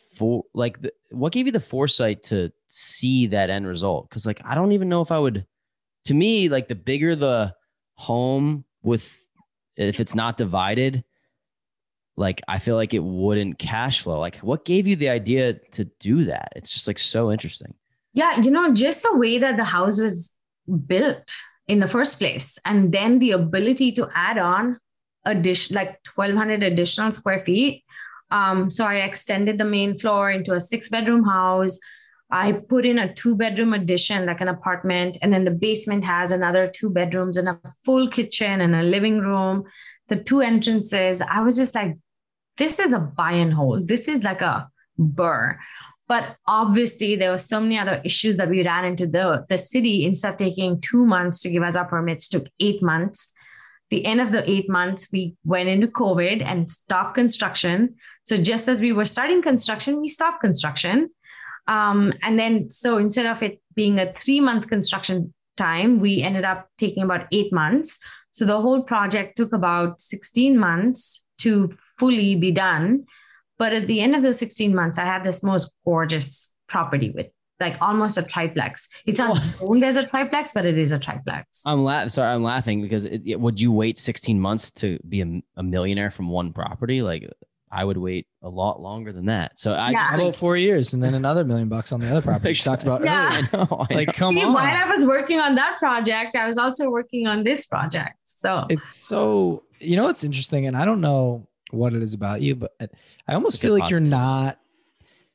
foresight to see that end result? Cause I don't even know if I would, to me, the bigger the home if it's not divided, I feel like it wouldn't cash flow. What gave you the idea to do that? It's just so interesting. Yeah. Just the way that the house was built in the first place. And then the ability to add on 1,200 additional square feet. So I extended the main floor into a 6-bedroom house. I put in a 2-bedroom addition, like an apartment. And then the basement has another 2 bedrooms and a full kitchen and a living room, the 2 entrances. I was just like, this is a buy and hold. This is like a burr. But obviously there were so many other issues that we ran into. The city, instead of taking 2 months to give us our permits, took 8 months. The end of the 8 months, we went into COVID and stopped construction. So just as we were starting construction, we stopped construction. And then, so instead of it being a 3-month construction time, we ended up taking about 8 months. So the whole project took about 16 months to fully be done. But at the end of those 16 months, I had this most gorgeous property with almost a triplex. It's not zoned as a triplex, but it is a triplex. I'm laughing because would you wait 16 months to be a millionaire from one property? I would wait a lot longer than that. So I just about 4 years and then another $1 million on the other property you talked about earlier. I know. Come on. While I was working on that project, I was also working on this project. So it's so, it's interesting. And I don't know what it is about you, but I almost feel like you're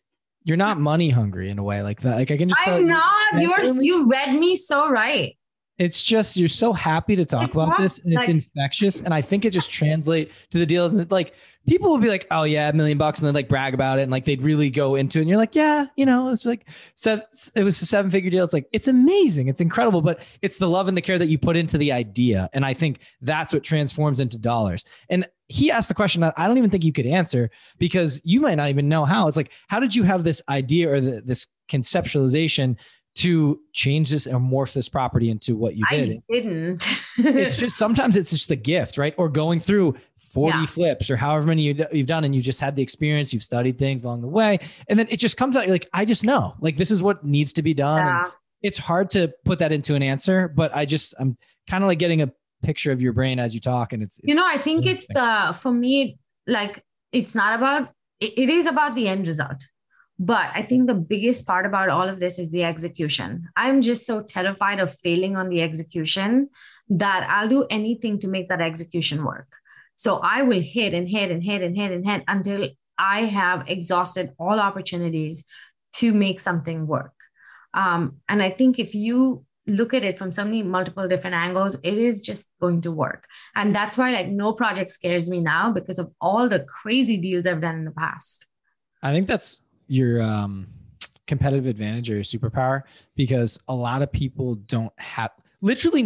you're not money hungry in a way like that. Like I can just tell I'm not. You read me so right. It's just, you're so happy to talk about this, and it's infectious. And I think it just translates to the deals. And like, people will be like, oh yeah, $1 million. And then like brag about it. And like, they'd really go into it. And you're like, yeah, you know, it's like, it was a 7-figure deal. It's like, it's amazing. It's incredible, but it's the love and the care that you put into the idea. And I think that's what transforms into dollars. And he asked the question that I don't even think you could answer, because you might not even know how. It's like, how did you have this idea or this conceptualization to change this or morph this property into what you did? I didn't. It's just, sometimes it's just the gift, right? Or going through 40 flips or however many you've done, and you just had the experience, you've studied things along the way. And then it just comes out, you're like, I just know, like, this is what needs to be done. Yeah. And it's hard to put that into an answer, but I'm kind of like getting a picture of your brain as you talk. And it's I think it's for me, like, it's not about, it is about the end result. But I think the biggest part about all of this is the execution. I'm just so terrified of failing on the execution that I'll do anything to make that execution work. So I will hit and hit and hit and hit and hit until I have exhausted all opportunities to make something work. And I think if you look at it from so many multiple different angles, it is just going to work. And that's why like no project scares me now, because of all the crazy deals I've done in the past. I think that's your competitive advantage or your superpower, because a lot of people don't have, literally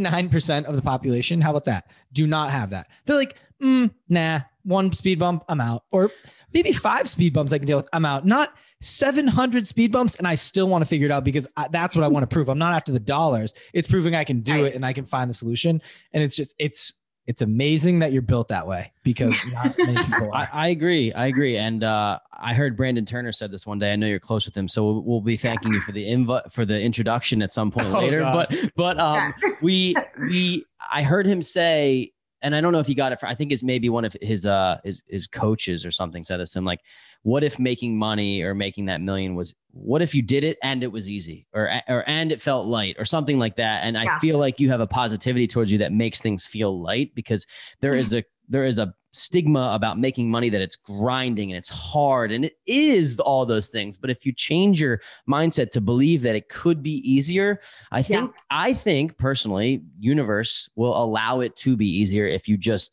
99% of the population, how about that, do not have that. They're like, nah, 1 speed bump, I'm out. Or maybe 5 speed bumps I can deal with, I'm out. Not 700 speed bumps, and I still want to figure it out, because that's what I want to prove. I'm not after the dollars. It's proving I can do it and I can find the solution. And it's just, it's amazing that you're built that way, because not many people are. I agree. And I heard Brandon Turner said this one day. I know you're close with him, so we'll be thanking you for the introduction at some point later. But I heard him say, and I don't know if he got it from, I think it's maybe one of his coaches or something said this to him, like, what if making money or making that million was, what if you did it and it was easy, or and it felt light or something like that. And I feel like you have a positivity towards you that makes things feel light, because there is a stigma about making money that it's grinding and it's hard, and it is all those things. But if you change your mindset to believe that it could be easier, I think personally, universe will allow it to be easier if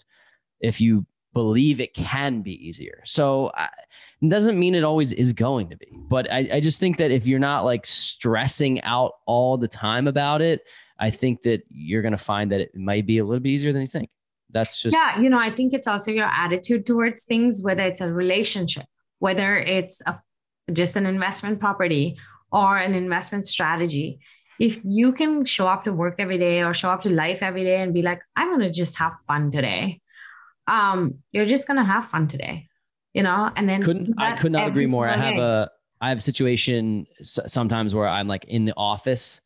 you believe it can be easier. So it doesn't mean it always is going to be, but I just think that if you're not like stressing out all the time about it, I think that you're going to find that it might be a little bit easier than you think. That's just, I think it's also your attitude towards things, whether it's a relationship, whether it's just an investment property or an investment strategy. If you can show up to work every day or show up to life every day and be like, I'm going to just have fun today. You're just going to have fun today, and then I could not agree more. I have a situation sometimes where I'm like in the office,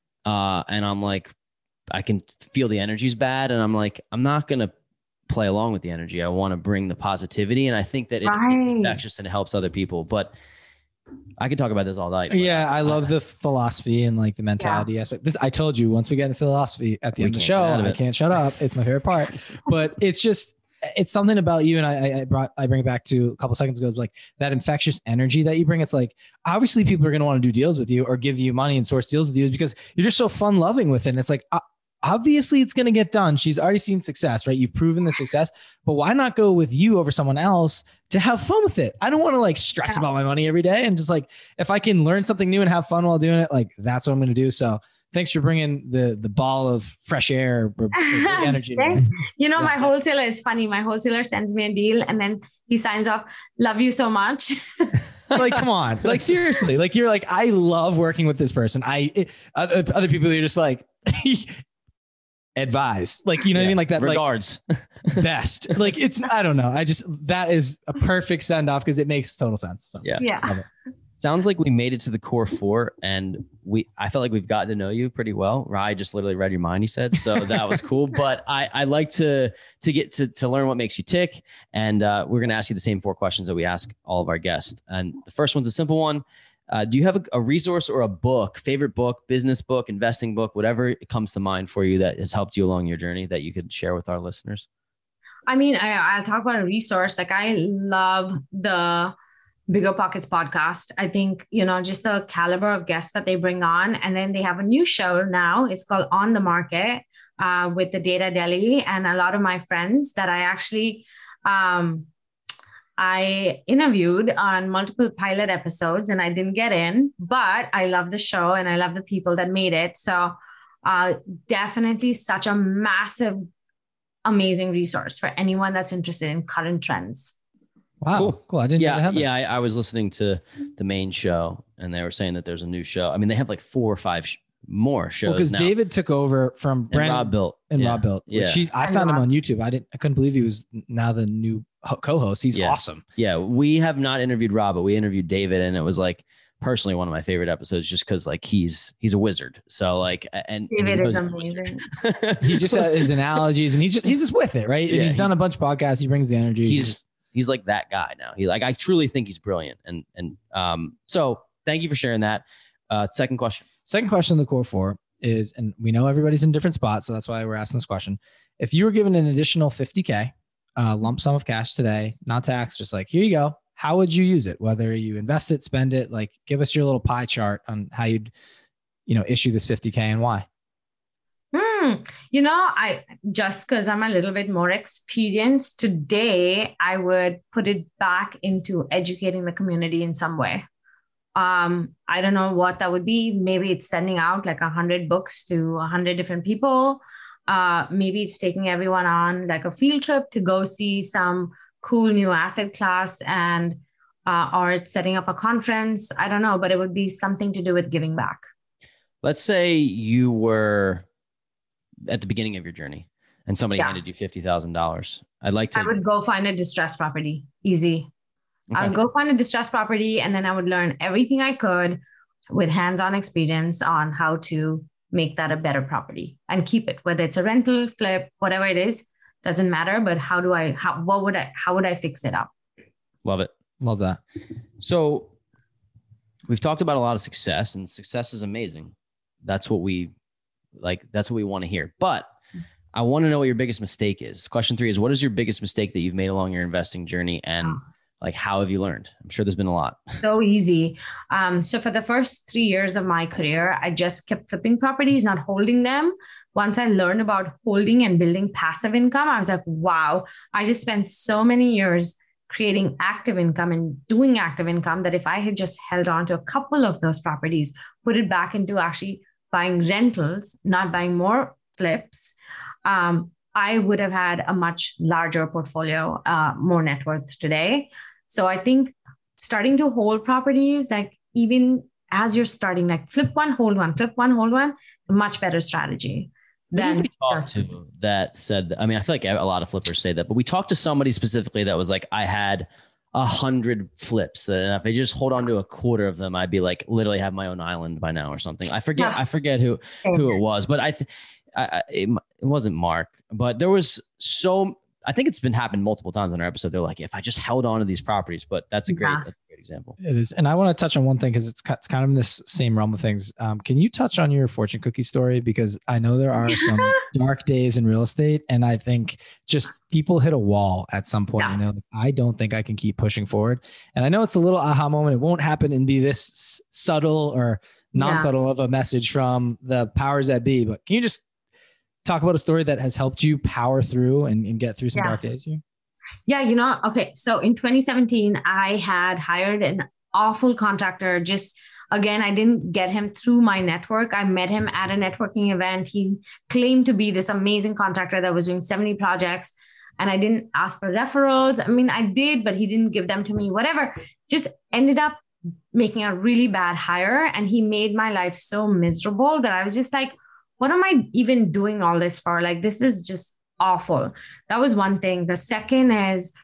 and I'm like, I can feel the energy's bad, and I'm like, I'm not going to play along with the energy. I want to bring the positivity. And I think that it's infectious and it helps other people, but I could talk about this all night. Yeah. I love the philosophy and like the mentality aspect. I told you, once we get into philosophy at the end of the show, I can't shut up. It's my favorite part, but it's something about you. And I bring it back to a couple seconds ago, like that infectious energy that you bring. It's like, obviously people are going to want to do deals with you or give you money and source deals with you, because you're just so fun loving with it. And it's like, obviously it's going to get done. She's already seen success, right? You've proven the success, but why not go with you over someone else to have fun with it? I don't want to like stress about my money every day, and just like, if I can learn something new and have fun while doing it, like that's what I'm going to do. So thanks for bringing the ball of fresh air or energy. My wholesaler is funny. My wholesaler sends me a deal and then he signs off, "Love you so much." Like, come on, like seriously, like you're like, I love working with this person. Other people are just like, advise, like, you know what I mean? Like that, regards, like, best. Like I don't know. That is a perfect send off, because it makes total sense. So yeah. Sounds like we made it to the core 4, and I felt like we've gotten to know you pretty well. Rai just literally read your mind, he said. So that was cool. But I like to get to learn what makes you tick. And we're going to ask you the same 4 questions that we ask all of our guests. And the first one's a simple one. Do you have a resource or a book, favorite book, business book, investing book, whatever comes to mind for you that has helped you along your journey that you could share with our listeners? I mean, I'll talk about a resource. Like, I love the Bigger Pockets podcast. I think, just the caliber of guests that they bring on. And then they have a new show now. It's called On the Market with the Data Delhi. And a lot of my friends that I interviewed on multiple pilot episodes and I didn't get in, but I love the show and I love the people that made it. So definitely such a massive, amazing resource for anyone that's interested in current trends. Wow. Cool. I didn't know they had that. Yeah. I was listening to the main show and they were saying that there's a new show. I mean, they have like 4 or 5 more shows. Because now. David took over from Brandon Rob Built. Rob Built. Yeah. I found him on YouTube. I couldn't believe he was now the new co-host. He's awesome. Yeah. We have not interviewed Rob, but we interviewed David, and it was like personally one of my favorite episodes just because like he's a wizard. So like, and David is amazing. He just has his analogies and he's just with it, right? And he's done a bunch of podcasts. He brings the energy. He's like that guy now. I truly think he's brilliant. And so thank you for sharing that. Second question in the core 4 is, and we know everybody's in different spots, so that's why we're asking this question. If you were given an additional $50K lump sum of cash today, not tax, just like, here you go, how would you use it? Whether you invest it, spend it, like give us your little pie chart on how you'd, issue this $50K and why. I just because I'm a little bit more experienced today, I would put it back into educating the community in some way. I don't know what that would be. Maybe it's sending out like 100 books to 100 different people. Maybe it's taking everyone on like a field trip to go see some cool new asset class and or it's setting up a conference. I don't know, but it would be something to do with giving back. Let's say you were at the beginning of your journey and somebody handed you $50,000. I would go find a distressed property. Easy. Okay. I would go find a distressed property and then I would learn everything I could with hands-on experience on how to make that a better property and keep it, whether it's a rental, flip, whatever it is, doesn't matter. But how would I fix it up? Love it. Love that. So we've talked about a lot of success, and success is amazing. That's what we want to hear. But I want to know what your biggest mistake is. Question 3 is, what is your biggest mistake that you've made along your investing journey? And like, how have you learned? I'm sure there's been a lot. So easy. So for the first 3 years of my career, I just kept flipping properties, not holding them. Once I learned about holding and building passive income, I was like, wow, I just spent so many years creating active income and doing active income that if I had just held on to a couple of those properties, put it back into actually buying rentals, not buying more flips, I would have had a much larger portfolio, more net worth today. So I think starting to hold properties, like even as you're starting, like flip one, hold one, flip one, hold one, it's a much better strategy than just that said. I mean, I feel like a lot of flippers say that, but we talked to somebody specifically that was like, I had 100 flips, and if I just hold on to a quarter of them, I'd be like literally have my own island by now or something. I forget who it was, but it wasn't Mark, but there was I think it's been happened multiple times on our episode. They're like, if I just held on to these properties, but that's a great example. It is. And I want to touch on one thing because it's kind of in this same realm of things. Can you touch on your fortune cookie story? Because I know there are some dark days in real estate, and I think just people hit a wall at some point. Yeah. I don't think I can keep pushing forward. And I know it's a little aha moment. It won't happen and be this subtle or non-subtle of a message from the powers that be, but can you just talk about a story that has helped you power through and get through some dark days here? Yeah, okay. So in 2017, I had hired an awful contractor. Just again, I didn't get him through my network. I met him at a networking event. He claimed to be this amazing contractor that was doing 70 projects. And I didn't ask for referrals. I mean, I did, but he didn't give them to me, whatever. Just ended up making a really bad hire. And he made my life so miserable that I was just like, what am I even doing all this for? Like, this is just awful. That was one thing. The second is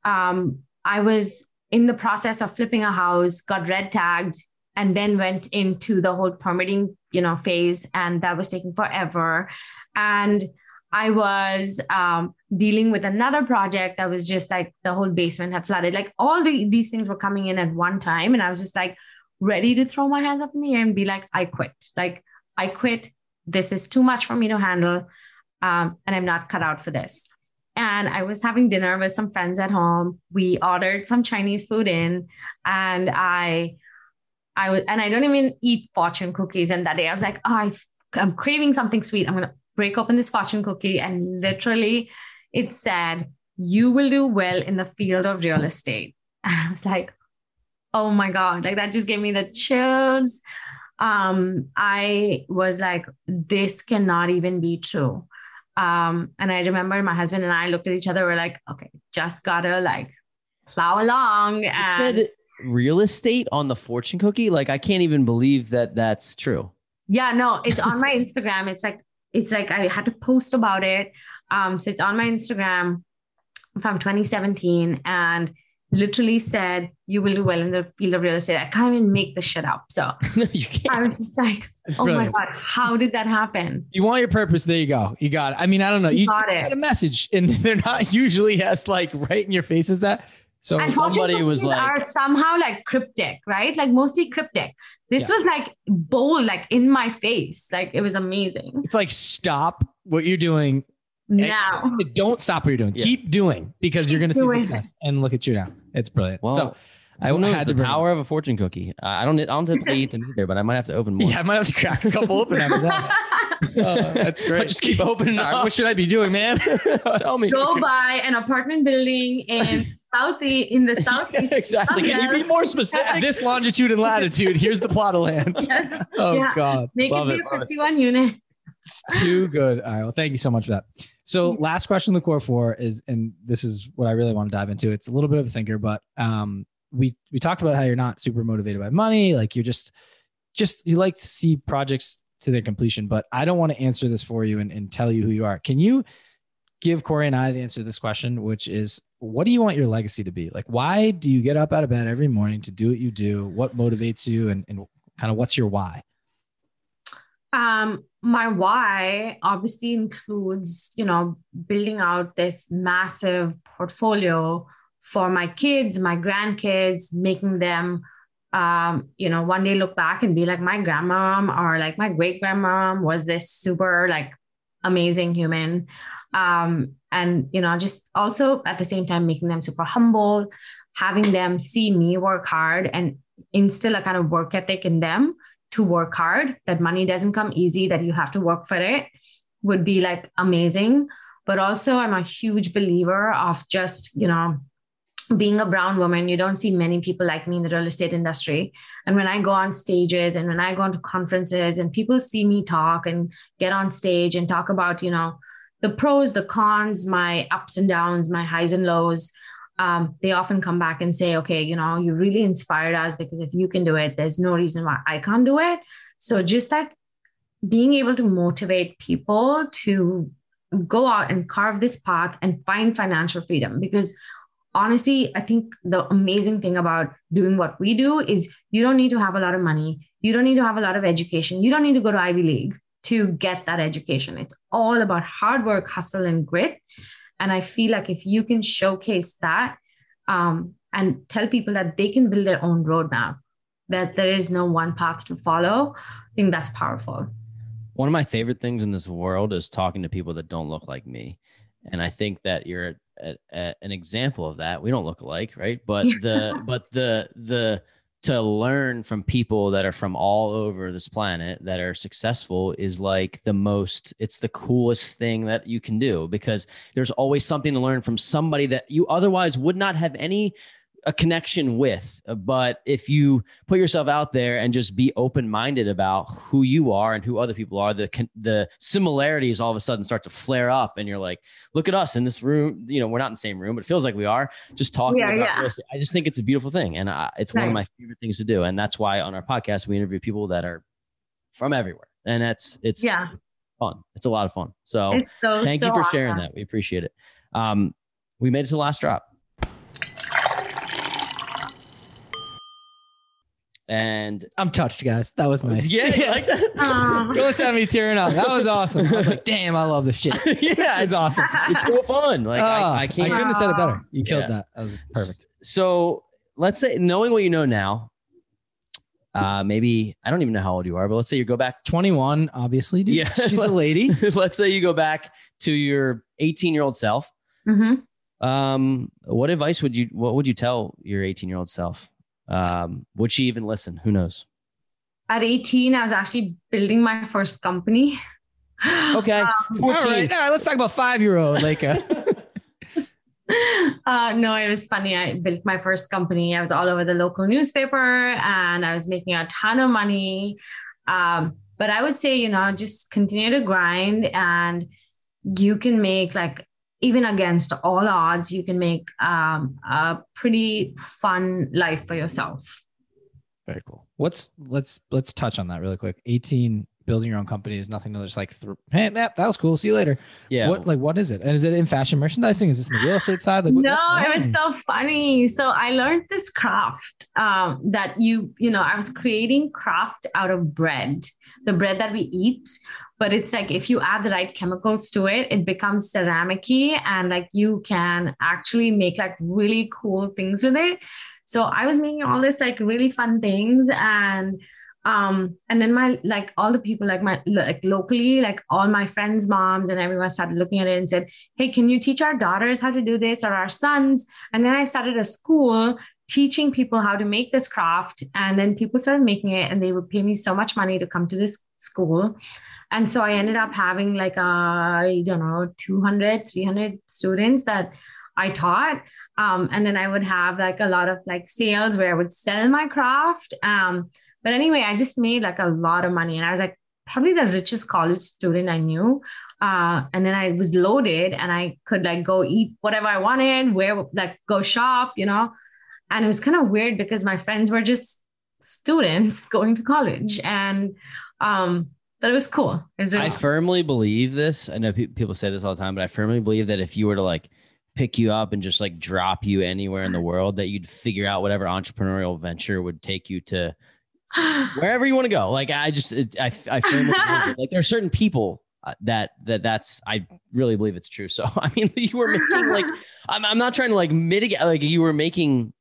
I was in the process of flipping a house, got red tagged, and then went into the whole permitting, phase. And that was taking forever. And I was dealing with another project that was just like the whole basement had flooded. Like all these things were coming in at one time. And I was just like ready to throw my hands up in the air and be like, I quit. Like, I quit. This is too much for me to handle. And I'm not cut out for this. and I was having dinner with some friends at home. We ordered some Chinese food in, and I don't even eat fortune cookies. And that day I was like, oh, I'm craving something sweet. I'm going to break open this fortune cookie. And literally it said, you will do well in the field of real estate. And I was like, oh my God, like that just gave me the chills. I was like, this cannot even be true. And I remember my husband and I looked at each other. We're like, okay, just gotta like plow along. It said real estate on the fortune cookie. Like, I can't even believe that that's true. Yeah, no, it's on my Instagram. It's like I had to post about it. So it's on my Instagram from 2017 and literally said, you will do well in the field of real estate. I can't even make this shit up. So No, you can't. I was just like, brilliant. my God, how did that happen? You want your purpose. There you go. You got it. I mean, I don't know. You got it. got a message and they're not usually as like right in your face as that. So And somebody was like, are somehow like cryptic, right? Like mostly cryptic. This was like bold, like in my face. Like it was amazing. it's like, stop what you're doing. Now. And don't stop what you're doing. Yeah. Keep doing because you're going to see doing success. And look at you now. It's brilliant. well, So I who knows had the to bring it power of a fortune cookie. I don't typically eat them either, but I might have to open more. Yeah, I might have to crack a couple open after that. That's great. Just keep opening All right, up. what should I be doing, man? Tell me. Go buy an apartment building in the southeast. Exactly. Can you be more specific? At this longitude and latitude, here's the plot of land. Oh, Yeah. God. Make Love it it. be a 51 unit. It's too good. All right. Well, thank you so much for that. So last question, the core four is, and this is what I really want to dive into. It's a little bit of a thinker, but we talked about how you're not super motivated by money. Like you're just you like to see projects to their completion, but I don't want to answer this for you and tell you who you are. Can you give Corey and I the answer to this question, which is, what do you want your legacy to be? Like, why do you get up out of bed every morning to do what you do? What motivates you and kind of what's your why? My why obviously includes, building out this massive portfolio for my kids, my grandkids, making them, one day look back and be like my grandmom or like my great grandmom was this super like amazing human. Just also at the same time, making them super humble, having them see me work hard and instill a kind of work ethic in them to work hard, that money doesn't come easy, that you have to work for it, would be like amazing. But also I'm a huge believer of just, being a brown woman. You don't see many people like me in the real estate industry. And when I go on stages and when I go into conferences and people see me talk and get on stage and talk about, the pros, the cons, my ups and downs, my highs and lows, they often come back and say, okay, you really inspired us because if you can do it, there's no reason why I can't do it. So just like being able to motivate people to go out and carve this path and find financial freedom. Because honestly, I think the amazing thing about doing what we do is you don't need to have a lot of money. You don't need to have a lot of education. You don't need to go to Ivy League to get that education. It's all about hard work, hustle, and grit. And I feel like if you can showcase that and tell people that they can build their own roadmap, that there is no one path to follow, I think that's powerful. One of my favorite things in this world is talking to people that don't look like me. And I think that you're an example of that. We don't look alike, right? But the to learn from people that are from all over this planet that are successful is like it's the coolest thing that you can do, because there's always something to learn from somebody that you otherwise would not have a connection with. But if you put yourself out there and just be open-minded about who you are and who other people are, the similarities all of a sudden start to flare up and you're like, look at us in this room. We're not in the same room, but it feels like we are just talking about real estate. I just think it's a beautiful thing. And it's one of my favorite things to do. And that's why on our podcast, we interview people that are from everywhere. And it's fun. It's a lot of fun. So thank you for sharing that. We appreciate it. We made it to the last drop. And I'm touched, guys. That was nice. Yeah, you like that? Don't sound me tearing up. That was awesome. I was like, damn, I love this shit. Yeah, it's awesome. It's so fun. Like I can't. I couldn't have said it better. You killed that. That was perfect. So let's say, knowing what you know now, maybe I don't even know how old you are, but let's say you go back 21, obviously. Dude. Yeah, she's a lady. Let's say you go back to your 18-year-old self What advice would you tell your 18-year-old self? Would she even listen? Who knows? At 18, I was actually building my first company. Okay. All right, let's talk about 5-year-old Leka. No, it was funny. I built my first company. I was all over the local newspaper and I was making a ton of money. But I would say, just continue to grind and you can make even against all odds, you can make a pretty fun life for yourself. Very cool. Let's touch on that really quick. 18, building your own company is nothing to just hey, that was cool. See you later. Yeah. What is it? And is it in fashion merchandising? Is this in the real estate side? No, it was so funny. So I learned this craft that I was creating craft out of bread, the bread that we eat. But it's if you add the right chemicals to it, it becomes ceramic-y and you can actually make really cool things with it. So I was making all this really fun things and then my all the people locally, all my friends' moms and everyone started looking at it and said, hey, can you teach our daughters how to do this or our sons? And then I started a school teaching people how to make this craft. And then people started making it and they would pay me so much money to come to this school. And so I ended up having 200, 300 students that I taught. And then I would have a lot of sales where I would sell my craft. But anyway, I just made a lot of money and I was probably the richest college student I knew. And then I was loaded and I could go eat whatever I wanted, go shop, and it was kind of weird because my friends were just students going to college and, but it was cool. I firmly believe this. I know people say this all the time, but I firmly believe that if you were to pick you up and just drop you anywhere in the world, that you'd figure out whatever entrepreneurial venture would take you to wherever you want to go. I firmly believe it. There are certain people that's, I really believe it's true. So, I mean, you were making I'm not trying to mitigate, you were making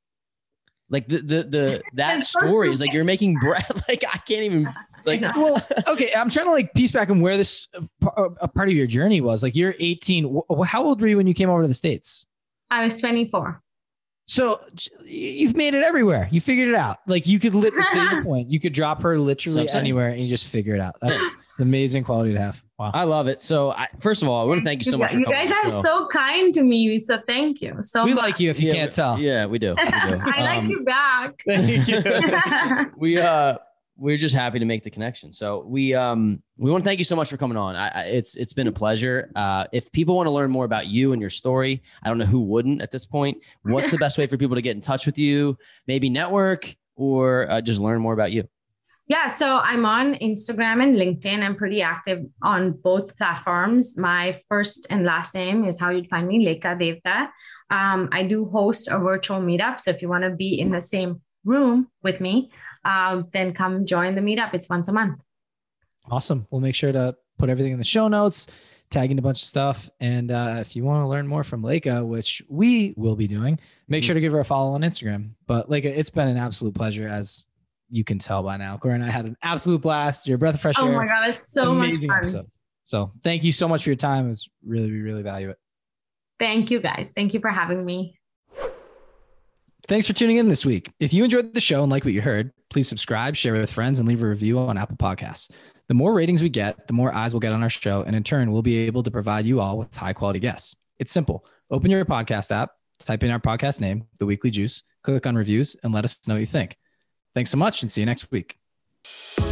that story is you're making bread. I can't even well, okay. I'm trying to piece back on where this a part of your journey was. You're 18. How old were you when you came over to the States? I was 24. So you've made it everywhere. You figured it out. You could literally, to your point, you could drop her literally anywhere and you just figure it out. That's an amazing quality to have. Wow. I love it. So first of all, I want to thank you so much. You guys are so kind to me. So thank you so much. We like you if you can't tell. Yeah, we do. I like you back. Thank you. We're just happy to make the connection. So we want to thank you so much for coming on. It's been a pleasure. If people want to learn more about you and your story, I don't know who wouldn't at this point. What's the best way for people to get in touch with you? Maybe network or just learn more about you? Yeah, so I'm on Instagram and LinkedIn. I'm pretty active on both platforms. My first and last name is how you'd find me, Leka Devta. I do host a virtual meetup. So if you want to be in the same room with me, then come join the meetup. It's once a month. Awesome. We'll make sure to put everything in the show notes, tagging a bunch of stuff. And if you want to learn more from Leka, which we will be doing, make sure to give her a follow on Instagram. But Leka, it's been an absolute pleasure, as you can tell by now. Corey and I had an absolute blast. You're a breath of fresh air. Oh my God, it's so much fun. Episode. So thank you so much for your time. It was we really value it. Thank you guys. Thank you for having me. Thanks for tuning in this week. If you enjoyed the show and like what you heard, please subscribe, share it with friends, and leave a review on Apple Podcasts. The more ratings we get, the more eyes we'll get on our show. And in turn, we'll be able to provide you all with high quality guests. It's simple. Open your podcast app, type in our podcast name, The Weekly Juice, click on reviews, and let us know what you think. Thanks so much and see you next week.